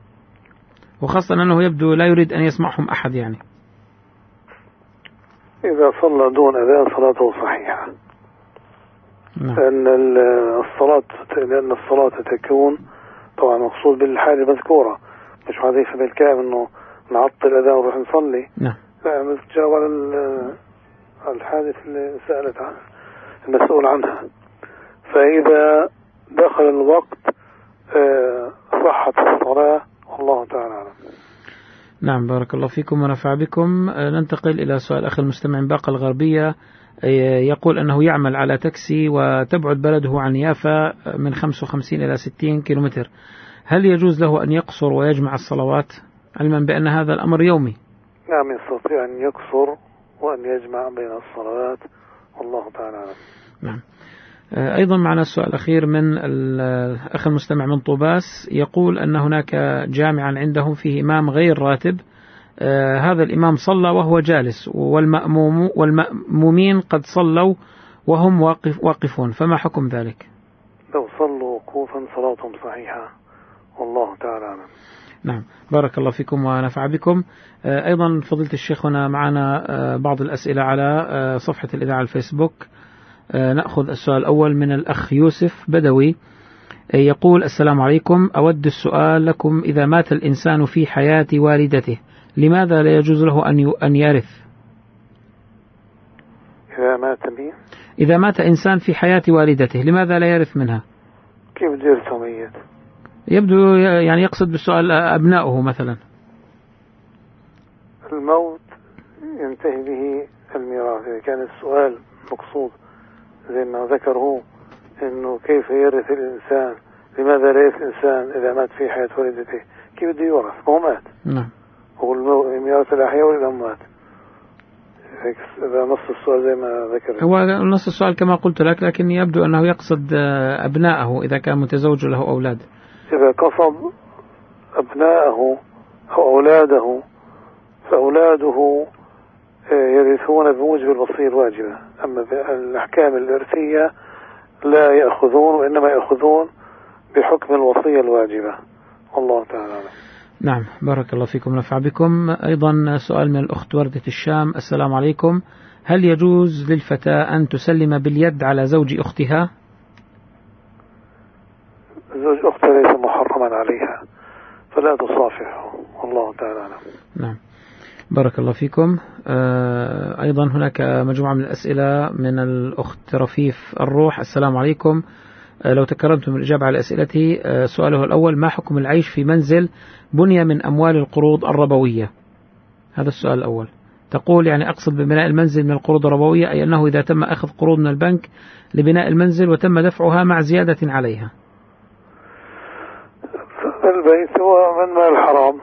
وخاصة أنه يبدو لا يريد أن يسمعهم أحد يعني. إذا صلى دون أذان صلاته صحيحة. نعم. لأن الصلاة لأن الصلاة تكون طبعا مقصود بالحالة المذكورة، مش حديث بالكامل إنه نعطل الأذان ونروح نصلي. نعم. لا، نتجاوب على الحادث اللي سألت عنه المسؤول عنها. فإذا دخل الوقت صحت الصلاة، والله تعالى أعلم. نعم، بارك الله فيكم ونفع بكم. ننتقل إلى سؤال أخي المستمع من باقة الغربية، يقول أنه يعمل على تاكسي وتبعد بلده عن يافا من خمسة وخمسين إلى ستين كيلومتر، هل يجوز له أن يقصر ويجمع الصلوات علما بأن هذا الأمر يومي؟ نعم، يستطيع أن يقصر وأن يجمع بين الصلوات، والله تعالى أعلم. نعم. أيضا معنا السؤال الأخير من الأخ المستمع من طوباس، يقول أن هناك جامعا عندهم فيه إمام غير راتب، آه هذا الإمام صلى وهو جالس، والمأموم والمأمومين قد صلوا وهم واقف واقفون، فما حكم ذلك؟ لو صلوا وقوفا صلاتهم صحيحة، والله تعالى أعلم. نعم، بارك الله فيكم ونفع بكم. آه أيضا فضيلة الشيخ هنا معنا آه بعض الأسئلة على آه صفحة الإذاعة الفيسبوك. آه نأخذ السؤال الأول من الأخ يوسف بدوي، آه يقول السلام عليكم، أود السؤال لكم، إذا مات الإنسان في حياة والدته لماذا لا يجوز له أن أن يرث؟ إذا مات مين؟ إذا مات إنسان في حياة والدته لماذا لا يرث منها؟ كيف جرته ميت؟ يبدو يعني يقصد بالسؤال أبناؤه مثلا. الموت ينتهي به الميراث. إذا كان السؤال مقصود زي ما ذكره إنه كيف يرث الإنسان، لماذا لا يرث الإنسان إذا مات في حياة والدته، كيف بده يورث؟ هو مات. نعم. هو الميراث الأحياء والأموات. إذا نص السؤال زي ما ذكر، هو نص السؤال كما قلت لك، لكن يبدو أنه يقصد أبناءه إذا كان متزوج له أولاد. إذا قصد أبناءه أو أولاده فأولاده يرثون بموجب الوصية الواجبة، أما الأحكام الإرثية لا يأخذون، وإنما يأخذون بحكم الوصية الواجبة، والله تعالى. نعم بارك الله فيكم نفع بكم. أيضا سؤال من الأخت وردة الشام. السلام عليكم، هل يجوز للفتاة أن تسلم باليد على زوج أختها؟ زوج أختها ليس محرما عليها فلا تصافحه، والله تعالى أعلم. نعم بارك الله فيكم. أيضا هناك مجموعة من الأسئلة من الأخت رفيف الروح. السلام عليكم، لو تكرمتم الإجابة على أسئلتي. سؤاله الأول: ما حكم العيش في منزل بني من أموال القروض الربوية؟ هذا السؤال الأول. تقول يعني أقصد ببناء المنزل من القروض الربوية أي أنه إذا تم أخذ قروض من البنك لبناء المنزل وتم دفعها مع زيادة عليها. البيت هو من مال حرام،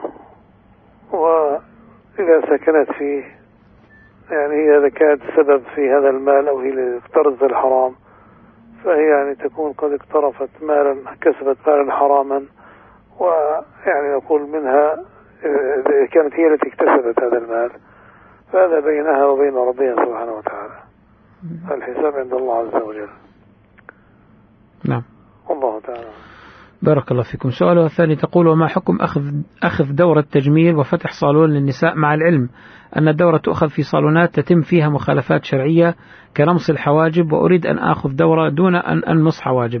وإذا سكنت فيه يعني هي إذا كانت سبب في هذا المال أو هي اللي اقترضت الحرام فهي يعني تكون قد اقترفت مالا، كسبت مالا حراما، ويعني نقول منها إذا كانت هي التي اكتسبت هذا المال فهذا بينها وبين ربها سبحانه وتعالى، الحساب عند الله عز وجل. نعم والله تعالى. بارك الله فيكم. سؤالها الثاني تقول: وما حكم أخذ أخذ دورة تجميل وفتح صالون للنساء مع العلم أن الدورة تؤخذ في صالونات تتم فيها مخالفات شرعية كنمص الحواجب، وأريد أن أخذ دورة دون أن أنمص حواجب؟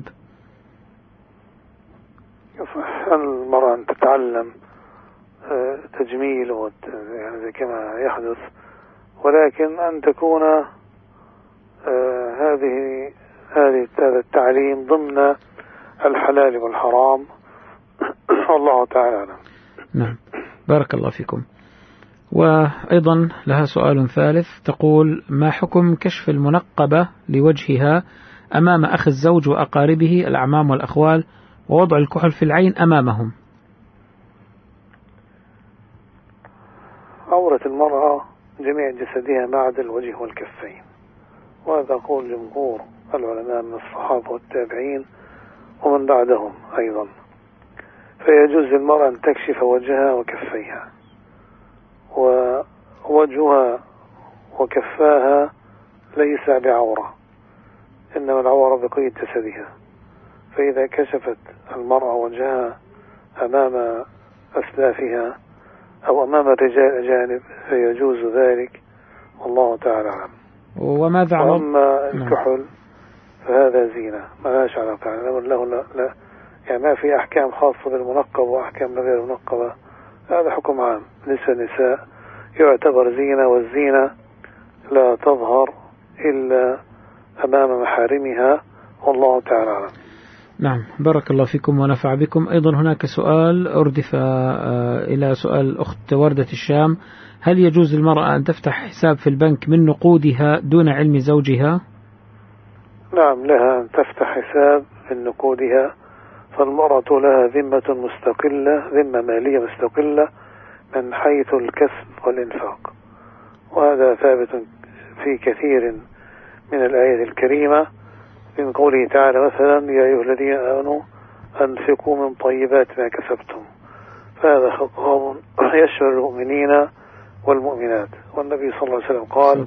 المرأة أن تتعلم تجميل يعني كما يحدث، ولكن أن تكون هذه هذه هذا التعليم ضمن الحلال والحرام، والله تعالى. نعم بارك الله فيكم. وأيضا لها سؤال ثالث تقول: ما حكم كشف المنقبة لوجهها أمام أخ الزوج وأقاربه الأعمام والأخوال ووضع الكحل في العين أمامهم؟ عورة المرأة جميع جسدها ما عدا الوجه والكفين، وهذا قول جمهور العلماء من الصحابة والتابعين ومن بعدهم أيضا، فيجوز للمرأة أن تكشف وجهها وكفيها، ووجهها وكفاها ليس بعورة، إنما العورة بقية جسدها، فإذا كشفت المرأة وجهها أمام أسلافها أو أمام الرجال الأجانب فيجوز ذلك، والله تعالى أعلم. وماذا عن وأما الكحل فهذا زينة ما لهاش علاقة له، لا, لا يعني ما في أحكام خاصة بالمنقب وأحكام غير المنقبة، هذا حكم عام بالنسبة للنساء، يعتبر زينة، والزينة لا تظهر إلا أمام محارمها، والله تعالى أعلم. نعم بارك الله فيكم ونفع بكم. أيضا هناك سؤال أردف إلى سؤال الأخت وردة الشام: هل يجوز للمرأة أن تفتح حساب في البنك من نقودها دون علم زوجها؟ نعم لها أن تفتح حساب من نقودها، فالمرأة لها ذمة مستقلة، ذمة مالية مستقلة من حيث الكسب والإنفاق، وهذا ثابت في كثير من الآيات الكريمة، من قوله تعالى مثلا: يا أيها الذين آمنوا أنفقوا من طيبات ما كسبتم، فهذا خطاب يشمل المؤمنين والمؤمنات، والنبي صلى الله عليه وسلم قال: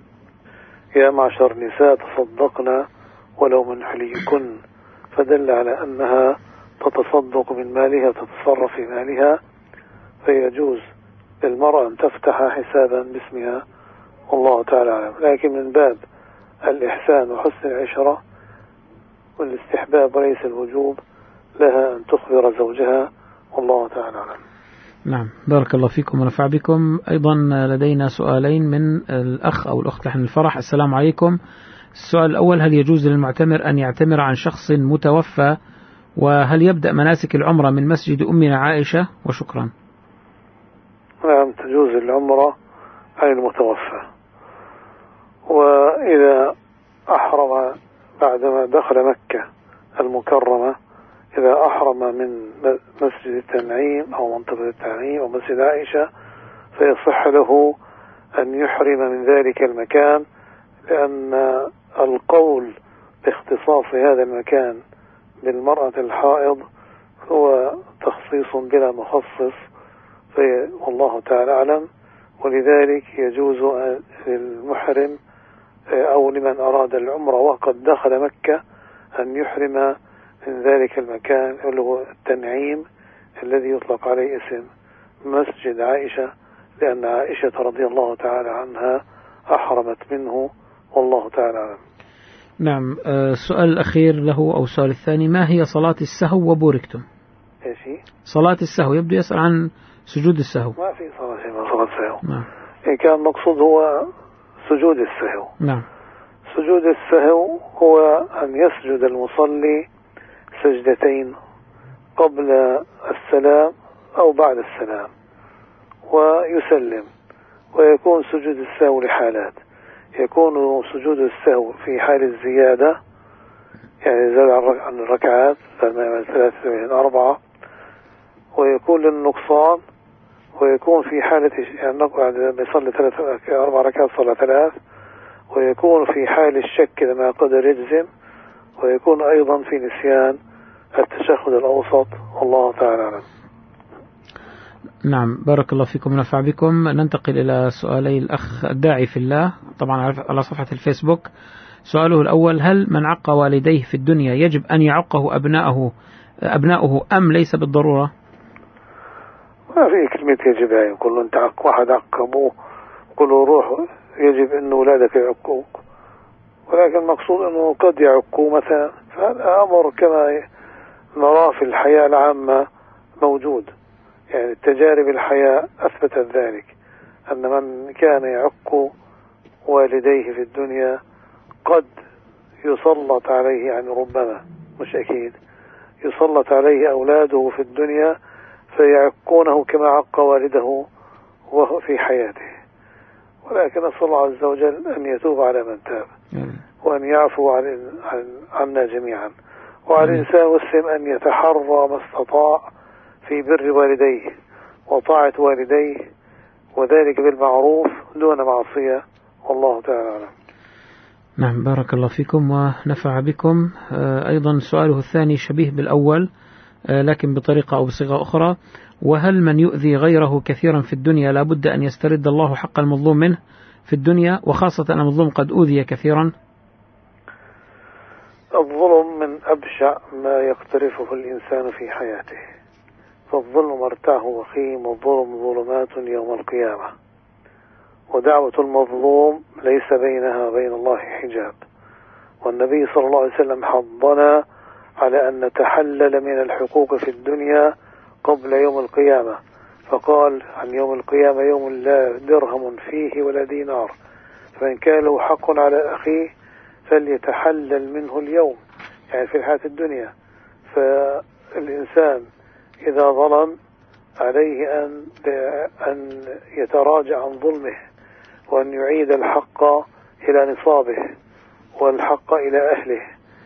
يا معشر النساء تصدقنا ولو من حليكن، فدل على أنها تتصدق من مالها، تتصرف في مالها، فيجوز للمرأة أن تفتح حسابا باسمها، والله تعالى أعلم. لكن من باب الإحسان وحسن العشرة والاستحباب وليس الوجوب لها أن تخبر زوجها، والله تعالى أعلم. نعم بارك الله فيكم ونفع بكم. أيضا لدينا سؤالين من الأخ أو الأخت لحن الفرح. السلام عليكم. السؤال الأول: هل يجوز للمعتمر أن يعتمر عن شخص متوفى؟ وهل يبدأ مناسك العمرة من مسجد أمنا عائشة؟ وشكرا. نعم تجوز العمرة عن المتوفى، وإذا أحرم بعدما دخل مكة المكرمة، إذا أحرم من مسجد التنعيم أو منطقة التنعيم أو مسجد عائشة فيصح له أن يحرم من ذلك المكان، لأن القول باختصاص هذا المكان بالمرأة الحائض هو تخصيص بلا مخصص، والله تعالى أعلم. ولذلك يجوز للمحرم أو لمن أراد العمرة وقد دخل مكة أن يحرم من ذلك المكان اللي هو التنعيم الذي يطلق عليه اسم مسجد عائشة، لأن عائشة رضي الله تعالى عنها أحرمت منه، والله تعالى أعلم. نعم. السؤال الأخير له أو السؤال الثاني: ما هي صلاة السهو وبوركتم؟ إيش هي؟ صلاة السهو، يبدو يسأل عن سجود السهو. ما في صلاة اسمها صلاة السهو. نعم. إن كان مقصود هو سجود السهو. نعم. سجود السهو هو أن يسجد المصلي سجدتين قبل السلام أو بعد السلام ويسلم، ويكون سجود السهو لحالات. يكون سجود السهو في حال الزيادة، يعني زاد عن الركعات، زاد من ثلاثة من أربعة، ويكون للنقصان، ويكون في حالة يعني لما يصلي ثلاث أربع ركعات صلى ثلاث، ويكون في حال الشك لما قدر يجزم، ويكون أيضا في نسيان التشهد الأوسط، والله تعالى أعلم. نعم، بارك الله فيكم ونفع بكم. ننتقل إلى سؤالي الأخ الداعي في الله، طبعا على صفحة الفيسبوك. سؤاله الأول: هل من عق والديه في الدنيا يجب أن يعقه أبناءه أبناؤه أم ليس بالضرورة؟ ما في كلمة يجب، يعني كل أنت عق واحد عق أبوه كله روح، يجب أن أولادك يعقوك، ولكن المقصود أنه قد يعقوا مثلا، فهذا أمر كما نراه في الحياة العامة موجود، يعني تجارب الحياة أثبتت ذلك، أن من كان يعق والديه في الدنيا قد يسلط عليه، يعني ربما مش أكيد يسلط عليه أولاده في الدنيا فيعقونه كما عق والده وهو في حياته. ولكن أسأل الله عز وجل أن يتوب على من تاب، وأن يعفو عن عنا جميعا، وعلى الإنسان المسلم أن يتحرى ما استطاع في بر والديه وطاعة والديه، وذلك بالمعروف دون معصية، والله تعالى أعلم. نعم، بارك الله فيكم ونفع بكم. أيضا سؤاله الثاني شبيه بالأول لكن بطريقة أو بصيغة أخرى: وهل من يؤذي غيره كثيرا في الدنيا لا بد أن يسترد الله حق المظلوم منه في الدنيا، وخاصة أن المظلوم قد أوذي كثيرا؟ الظلم من أبشع ما يقترفه الإنسان في حياته، فالظلم مرتعه وخيم، والظلم ظلمات يوم القيامة، ودعوة المظلوم ليس بينها وبين الله حجاب. والنبي صلى الله عليه وسلم حضنا على أن نتحلل من الحقوق في الدنيا قبل يوم القيامة، فقال عن يوم القيامة: يوم لا درهم فيه ولا دينار، فمن كان له حق على أخيه فليتحلل منه اليوم، يعني في الحياة الدنيا. فالإنسان إذا ظلم عليه أن أن يتراجع عن ظلمه، وأن يعيد الحق إلى نصابه والحق إلى أهله.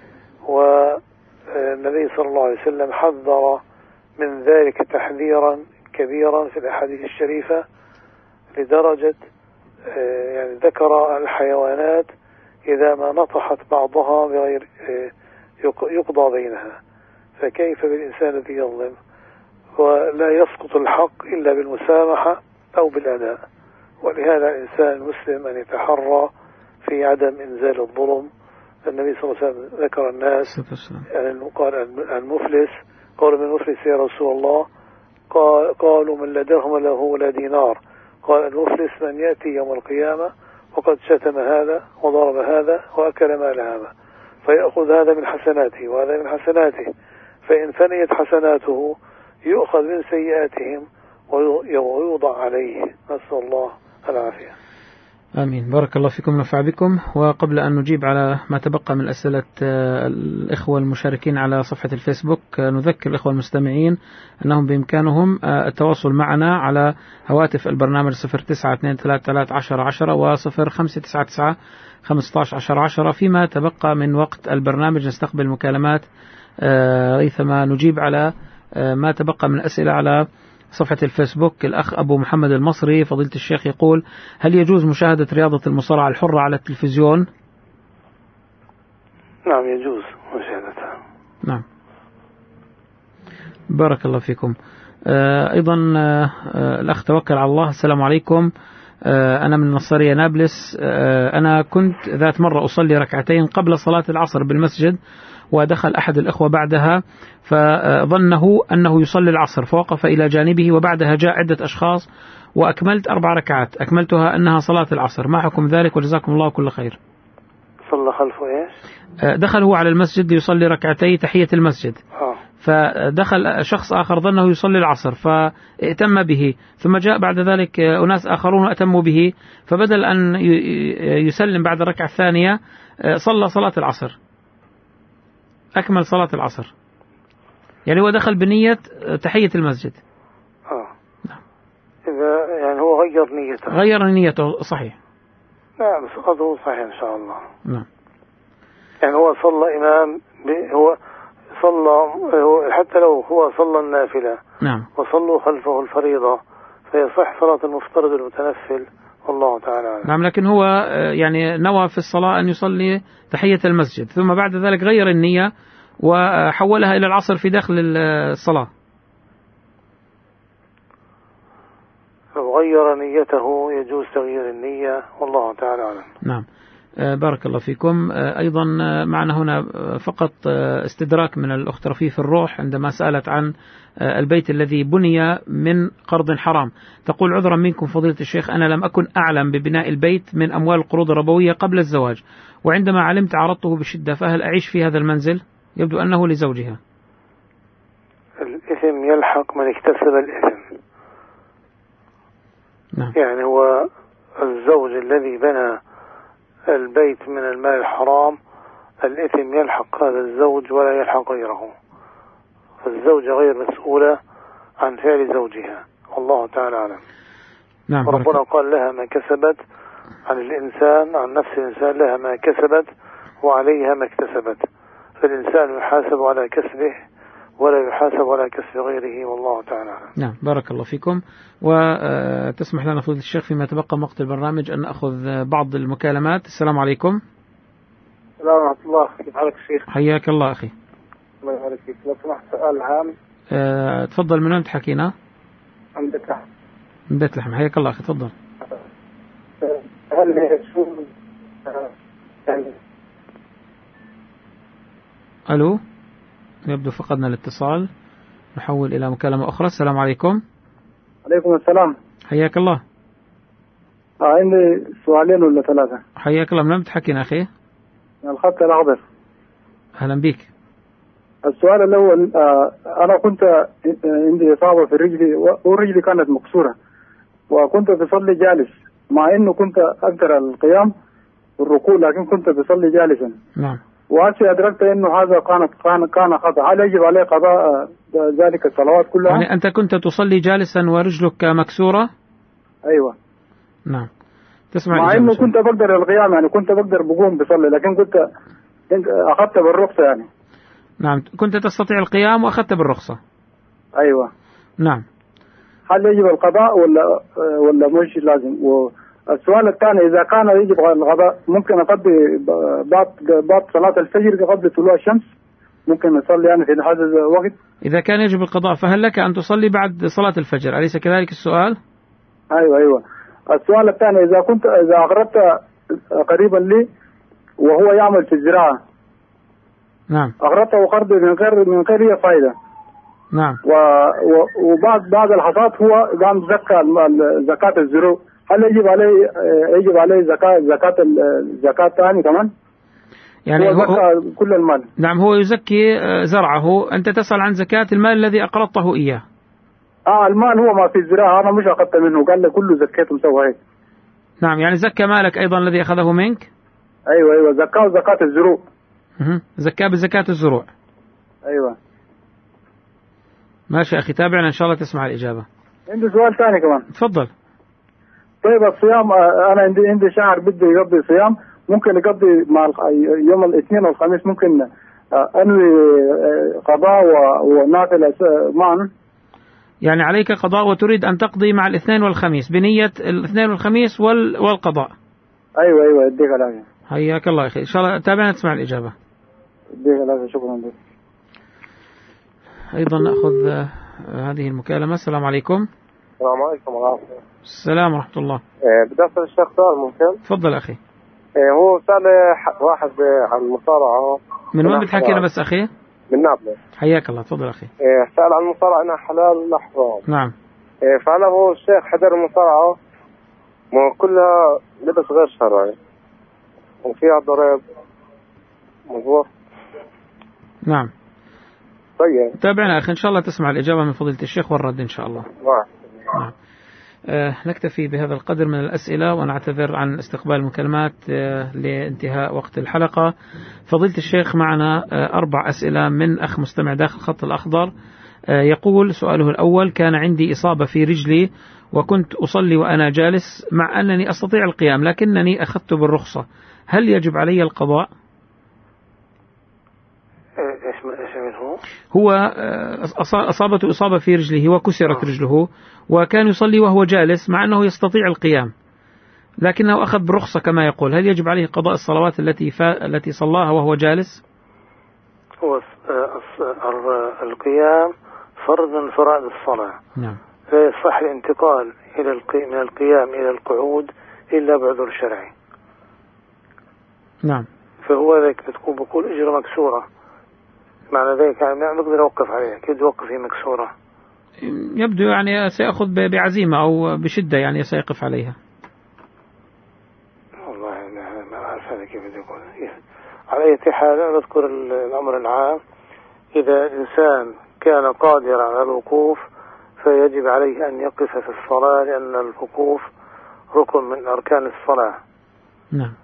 والنبي صلى الله عليه وسلم حذر من ذلك تحذيرا كبيرا في الأحاديث الشريفة، لدرجة يعني ذكر الحيوانات إذا ما نطحت بعضها بغير يقضى بينها، فكيف بالإنسان الذي يظلم؟ ولا يسقط الحق إلا بالمسامحة أو بالأداء. ولهذا الإنسان المسلم أن يتحرى في عدم إنزال الظلم. النبي صلى الله عليه وسلم ذكر الناس، يعني قال المفلس، قالوا من المفلس يا رسول الله؟ قال قالوا من لا درهم له ولا دينار. قال المفلس من يأتي يوم القيامة وقد شتم هذا وضرب هذا وأكل مال هذا، فيأخذ هذا من حسناته وهذا من حسناته، فإن فنيت حسناته يؤخذ من سيئاتهم ويوضع عليه، نسأل الله العافية. آمين، بارك الله فيكم ونفع بكم. وقبل أن نجيب على ما تبقى من أسئلة الإخوة المشاركين على صفحة الفيسبوك، نذكر الإخوة المستمعين أنهم بإمكانهم التواصل معنا على هواتف البرنامج صفر تسعة اثنين ثلاثة ثلاثة عشرة عشرة وصفر خمسة تسعة تسعة خمسة عشر عشرة عشرة. فيما تبقى من وقت البرنامج نستقبل مكالمات ريثما نجيب على ما تبقى من أسئلة على صفحة الفيسبوك. الأخ أبو محمد المصري فضيلة الشيخ يقول: هل يجوز مشاهدة رياضة المصارعة الحرة على التلفزيون؟ نعم يجوز مشاهدتها. نعم، بارك الله فيكم. أيضا الأخ توكل على الله: السلام عليكم، أنا من نصرية نابلس. أنا كنت ذات مرة أصلي ركعتين قبل صلاة العصر بالمسجد، ودخل أحد الإخوة بعدها فظنه أنه يصلي العصر فوقف إلى جانبه، وبعدها جاء عدة أشخاص وأكملت أربع ركعات أكملتها أنها صلاة العصر، ما حكم ذلك؟ وجزاكم الله كل خير. صلى خلفه إيش؟ دخل هو على المسجد ليصلي ركعتي تحية المسجد، آه. فدخل شخص آخر ظنه يصلي العصر فاتم به، ثم جاء بعد ذلك أناس آخرون أتموا به، فبدل أن يسلم بعد الركعة الثانية صلى صلاة العصر، أكمل صلاة العصر، يعني هو دخل بنية تحية المسجد. آه. نعم. إذا يعني هو غير نيته. غير نيته صحيح. نعم صلاته صحيح إن شاء الله. نعم. يعني هو صلى إمام هو صلى هو حتى لو هو صلى النافلة نعم وصلوا خلفه الفريضة فيصح صلاة المفترض المتنفل، والله تعالى أعلم. نعم، لكن هو يعني نوى في الصلاة أن يصلي تحية المسجد، ثم بعد ذلك غير النية وحولها إلى العصر في داخل الصلاة. لو غير نيته يجوز تغيير النية، والله تعالى أعلم. نعم. بارك الله فيكم. أيضا معنا هنا فقط استدراك من الأخت رفيف الروح عندما سألت عن البيت الذي بني من قرض حرام، تقول: عذرا منكم فضيلة الشيخ، أنا لم أكن أعلم ببناء البيت من أموال القروض الربوية قبل الزواج، وعندما علمت عرضته بشدة، فهل أعيش في هذا المنزل؟ يبدو أنه لزوجها. الإثم يلحق من اكتسب الإثم. نعم. يعني هو الزوج الذي بنى البيت من المال الحرام الإثم يلحق هذا الزوج ولا يلحق غيره، فالزوجة غير مسؤولة عن فعل زوجها، والله تعالى أعلم. نعم. ربنا قال: لها ما كسبت، عن الإنسان عن نفس الإنسان لها ما كسبت وعليها ما اكتسبت، فالإنسان يحاسب على كسبه ولا يحاسب على كسب غيره، والله تعالى أعلم. نعم. بارك الله فيكم. وتسمح لنا فضيلة الشيخ فيما تبقى وقت البرنامج أن أخذ بعض المكالمات. السلام عليكم. السلام ورحمة الله، كيف حالك الشيخ؟ حياك الله أخي. الله يبارك فيك. لو سمحت سؤال عام. أه تفضل. من وين تحكينا؟ من بيت لحم. من بيت لحم. حياك الله أخي، تفضل. هل شو يعني ألو، يبدو فقدنا الاتصال، نحول إلى مكالمة أخرى. السلام عليكم. عليكم السلام. حياك الله. آه عندي سؤالين ولا ثلاثة. حياك الله. من وين تحكينا أخي؟ من الخط الأخضر. أهلا بك. السؤال الأول، آه أنا كنت عندي إصابة في رجلي ورجلي كانت مكسورة، وكنت بصلي جالس، مع إنه كنت أقدر القيام والركوع، لكن كنت بصلي جالسا. نعم. وأشي أدركت إنه هذا كان كان كان خطأ، هل يجب عليه قضاء ذلك الصلوات كلها؟ يعني أنت كنت تصلي جالسا ورجلك مكسورة؟ أيوة. نعم. تسمع مع إنه كنت بقدر القيام، يعني كنت بقدر بقوم بصلي، لكن كنت أخذت بالرخصة يعني. نعم، كنت تستطيع القيام وأخذت بالرخصة. أيوة. نعم. هل يجب القضاء ولا ولا مش لازم؟ والسؤال الثاني، إذا كان يجب القضاء ممكن أقضي بعد بعد صلاة الفجر قبل طلوع الشمس، ممكن أصلي يعني في هذا الوقت؟ إذا كان يجب القضاء فهل لك أن تصلي بعد صلاة الفجر، أليس كذلك السؤال؟ أيوة أيوة. السؤال الثاني، إذا كنت إذا أقربت قريبا لي وهو يعمل في الزراعة. نعم. أقربته قرض من غير من غير فائدة. نعم. و... و... وبعد بعد الحصاد هو قام زكى زكاة الزروع، هل يجب عليه يجب عليه زكاة زكاة الزكاة ثاني كمان؟ يعني هو زكى كل المال. نعم، هو يزكي زرعه، أنت تسأل عن زكاة المال الذي أقرضته إياه. آه المال هو ما في الزراعة، أنا مش أخذت منه، قال لي كله زكيته مسوى هيك. نعم، يعني زكى مالك أيضا الذي أخذه منك؟ أيوة أيوة، زكاة زكاة الزروع. اها، زكاة بزكاة الزروع. أيوة. ماشي أخي، تابعنا إن شاء الله تسمع الإجابة. عندي سؤال ثاني كمان. تفضل. طيب الصيام، أنا عندي عندي شهر بدي يقضي صيام، ممكن يقضي مع يوم الاثنين والخميس، ممكن أنوي قضاء ونافلة معا؟ يعني عليك قضاء وتريد أن تقضي مع الاثنين والخميس بنية الاثنين والخميس وال... والقضاء. أيوة أيوة، يديك العافية. حياك الله أخي، إن شاء الله تابعنا تسمع الإجابة. يديك العافية، شكرا لك. أيضا نأخذ هذه المكالمة. السلام عليكم. السلام عليكم ورحمة الله. السلام ورحمة الله. إيه بدي أسأل الشيخ سؤال ممكن؟ تفضل أخي. إيه هو سأل واحد عن المصارعة، من وين بتحكي لنا بس أخي؟ من نابلس. حياك الله، تفضل أخي. إيه سأل عن المصارعة أنها حلال ولا حرام؟ نعم. إيه فعلا هو الشيخ حضر المصارعة ما كلها لبس غير شرعي وفيها ضرب مظبوط. نعم. طيب تابعنا أخي إن شاء الله تسمع الإجابة من فضيلة الشيخ والرد إن شاء الله. نعم. نعم. آه نكتفي بهذا القدر من الأسئلة ونعتذر عن استقبال المكالمات آه لانتهاء وقت الحلقة. فضيلة الشيخ معنا آه أربع أسئلة من أخ مستمع داخل الخط الأخضر. آه يقول سؤاله الأول: كان عندي إصابة في رجلي وكنت أصلي وأنا جالس مع أنني أستطيع القيام لكنني أخذت بالرخصة، هل يجب علي القضاء؟ هو أصابته إصابة في رجله وكسرت رجله وكان يصلي وهو جالس مع أنه يستطيع القيام لكنه أخذ برخصة كما يقول، هل يجب عليه قضاء الصلوات التي فا... التي صلاها وهو جالس؟ هو القيام فرض من فرائض الصلاة. نعم. لا يصح الانتقال إلى القي... من القيام إلى القعود إلا بعذر شرعي. نعم. فهو ذلك تكون بقول إجرة مكسورة، معنى ذلك يعني ما نقدر نوقف عليها، كيف توقف هي مكسورة؟ يبدو يعني سيأخذ بعزيمة أو بشدة يعني سيقف عليها. والله ما أعرف هذا كيف يقول. على أي حال أذكر الأمر العام: إذا الإنسان كان قادرا على الوقوف فيجب عليه أن يقف في الصلاة، لأن الوقوف ركن من أركان الصلاة. نعم.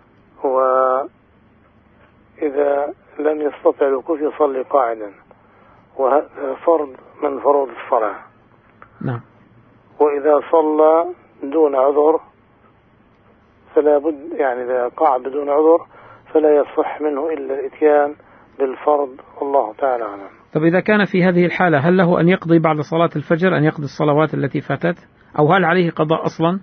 وإذا لم يستطع الوقوف يصلي قاعدا، وهذا فرض من فروض الصلاة. نعم. وإذا صلى دون عذر فلا بد، يعني إذا قاعد بدون عذر فلا يصح منه إلا الإتيان بالفرض، والله تعالى أعلم. طب إذا كان في هذه الحالة هل له أن يقضي بعد صلاة الفجر، أن يقضي الصلوات التي فاتت، أو هل عليه قضاء أصلا؟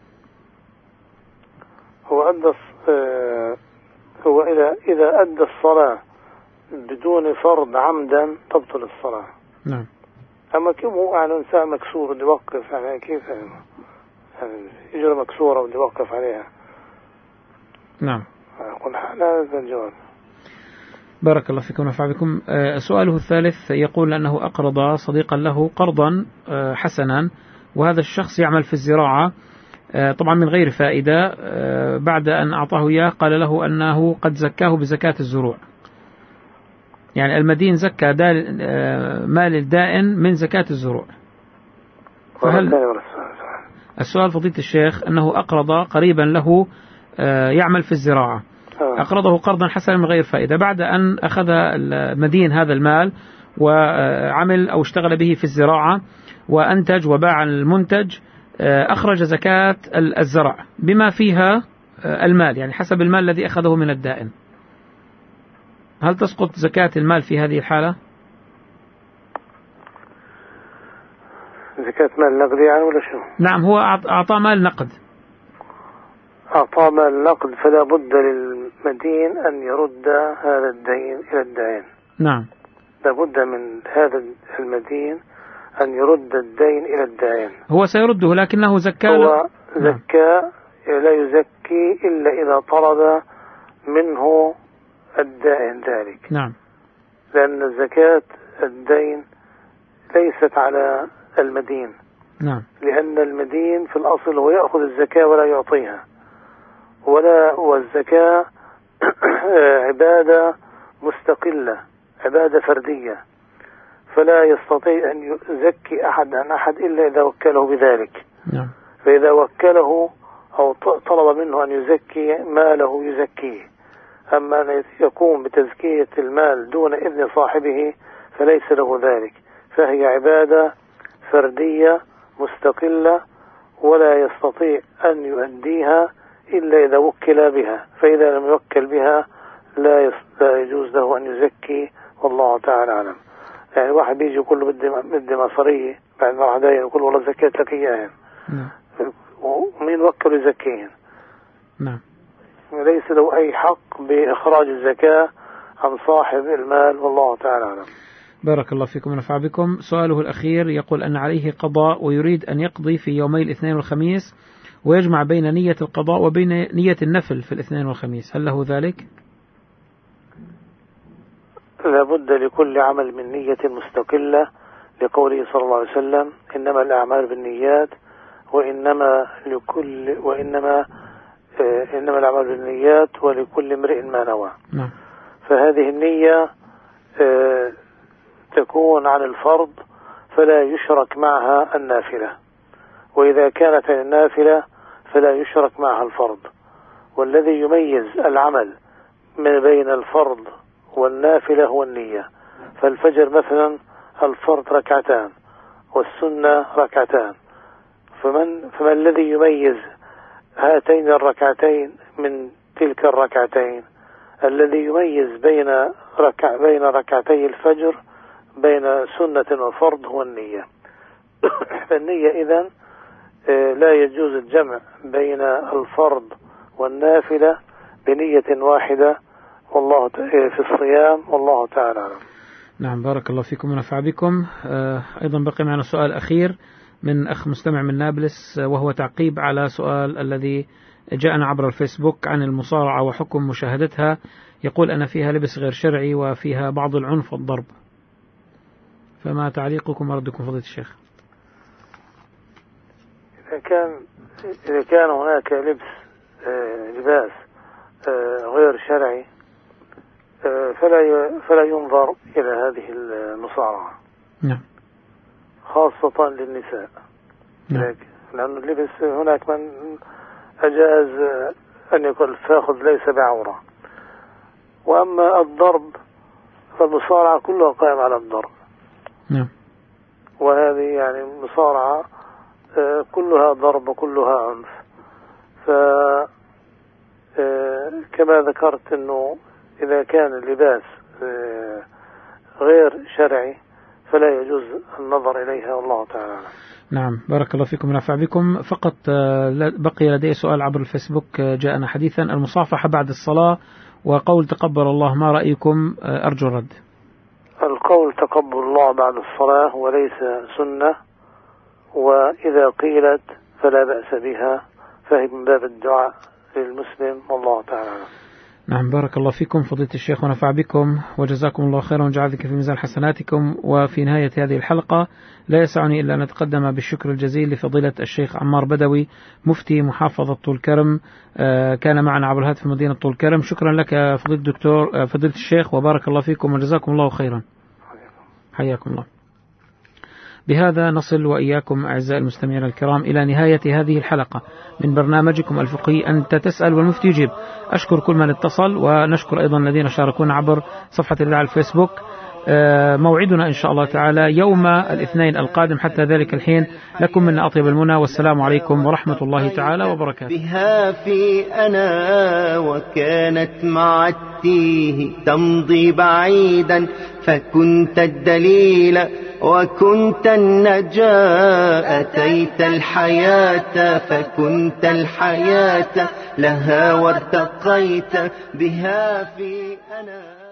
هو أدى هو إذا إذا أدى الصلاة بدون فرض عمدا تبطل الصلاة. نعم. أما كيف هو يعني إنسان مكسور بده يوقف، يعني كيف يعني يجرى مكسورة بده يوقف عليها؟ نعم. أقول لا هذا الجواب. بارك الله فيكم ونفع بكم. سؤاله الثالث يقول أنه أقرض صديقا له قرضا حسنا، وهذا الشخص يعمل في الزراعة طبعا من غير فائدة، بعد أن أعطاه إياه قال له أنه قد زكاه بزكاة الزروع، يعني المدين زكى مال الدائن من زكاة الزروع. فهل السؤال فضيلة الشيخ أنه أقرض قريبا له يعمل في الزراعة، أقرضه قرضا حسنا من غير فائدة، بعد أن أخذ المدين هذا المال وعمل أو اشتغل به في الزراعة وأنتج وباع المنتج، أخرج زكاة الزرع بما فيها المال، يعني حسب المال الذي أخذه من الدائن، هل تسقط زكاة المال في هذه الحالة؟ زكاة مال نقدي يعني ولا شو؟ نعم، هو أعطى مال نقد. أعطى مال نقد، فلا بد للمدين أن يرد هذا الدين إلى الدائن. نعم. لا بد من هذا المدين أن يرد الدين إلى الدائن. هو سيرده لكنه زكى. هو زكى لا يزكي إلا إذا طلب منه الدائن ذلك. نعم. لأن زكاة الدين ليست على المدين. نعم. لأن المدين في الأصل هو يأخذ الزكاة ولا يعطيها، ولا والزكاة عبادة مستقلة، عبادة فردية، فلا يستطيع أن يزكي أحد عن أحد إلا إذا وكله بذلك. نعم. فإذا وكله أو طلب منه أن يزكي ماله يزكيه، أما أن يقوم بتزكية المال دون إذن صاحبه فليس له ذلك، فهي عبادة فردية مستقلة ولا يستطيع أن يؤديها إلا إذا وكل بها، فإذا لم يوكل بها لا لا يجوز له أن يزكي، والله تعالى أعلم. يعني واحد بيجي يقول له بدي بدي مصرية بعد ما راح داين يقول والله زكيت لك إياها، نعم. ومين وكل يزكيهن؟ نعم. ليس له أي حق بإخراج الزكاة عن صاحب المال، والله تعالى أعلم. بارك الله فيكم ونفع بكم. سؤاله الأخير يقول أن عليه قضاء ويريد أن يقضي في يومي الاثنين والخميس ويجمع بين نية القضاء وبين نية النفل في الاثنين والخميس، هل له ذلك؟ لابد لكل عمل من نية مستقلة، لقوله صلى الله عليه وسلم إنما الأعمال بالنيات وإنما لكل وإنما آه إنما الأعمال بالنيات ولكل امرئ ما نوى. نعم. فهذه النية آه تكون عن الفرض فلا يشرك معها النافلة، وإذا كانت عن النافلة فلا يشرك معها الفرض. والذي يميز العمل من بين الفرض والنافلة هو النية. فالفجر مثلا الفرض ركعتان والسنة ركعتان، فمن, فمن الذي يميز هاتين الركعتين من تلك الركعتين؟ الذي يميز بين ركع بين ركعتي الفجر بين سنة وفرض هو النية. فالنية إذن لا يجوز الجمع بين الفرض والنافلة بنية واحدة والله في الصيام، والله تعالى أعلم. نعم، بارك الله فيكم ونفع بكم. أيضا بقي معنا سؤال أخير من أخ مستمع من نابلس، وهو تعقيب على سؤال الذي جاءنا عبر الفيسبوك عن المصارعة وحكم مشاهدتها. يقول أنا فيها لبس غير شرعي وفيها بعض العنف والضرب، فما تعليقكم وردكم فضيلة الشيخ؟ إذا كان إذا كان هناك لبس آه لباس آه غير شرعي آه فلا فلا ينظر إلى هذه المصارعة. نعم. خاصة للنساء. نعم. لأن اللبس هناك من أجاز أن يكون الفاخذ ليس بعورة. وأما الضرب فالمصارعة كلها قائمة على الضرب. نعم. وهذه يعني مصارعة كلها ضرب وكلها عنف. ف كما ذكرت أنه إذا كان اللباس غير شرعي فلا يجوز النظر إليها، والله تعالى. نعم، بارك الله فيكم ونفع بكم. فقط بقي لدي سؤال عبر الفيسبوك جاءنا حديثا: المصافحة بعد الصلاة وقول تقبل الله، ما رأيكم؟ أرجو الرد. القول تقبل الله بعد الصلاة وليس سنة، وإذا قيلت فلا بأس بها، فهي من باب الدعاء للمسلم، والله تعالى. نعم، بارك الله فيكم فضيلة الشيخ ونفع بكم وجزاكم الله خيرا وجعل ذلك في ميزان حسناتكم. وفي نهاية هذه الحلقة لا يسعني إلا أن أتقدم بالشكر الجزيل لفضيلة الشيخ عمار بدوي مفتي محافظة طول كرم، كان معنا عبر الهاتف في مدينة طول كرم. شكرا لك فضيلة الدكتور فضيلة الشيخ وبارك الله فيكم وجزاكم الله خيرا. حياكم الله. بهذا نصل وإياكم أعزائي المستمعين الكرام إلى نهاية هذه الحلقة من برنامجكم الفقهي أنت تسأل والمفتي يجيب. أشكر كل من اتصل، ونشكر أيضا الذين شاركونا عبر صفحة الله على الفيسبوك. موعدنا إن شاء الله تعالى يوم الاثنين القادم، حتى ذلك الحين لكم منا أطيب المنى، والسلام عليكم ورحمة الله تعالى وبركاته. بها في أنا وكانت مع التيه تمضي بعيدا، فكنت الدليل وكنت النجاة، أتيت الحياة فكنت الحياة لها وارتقيت. بها في أنا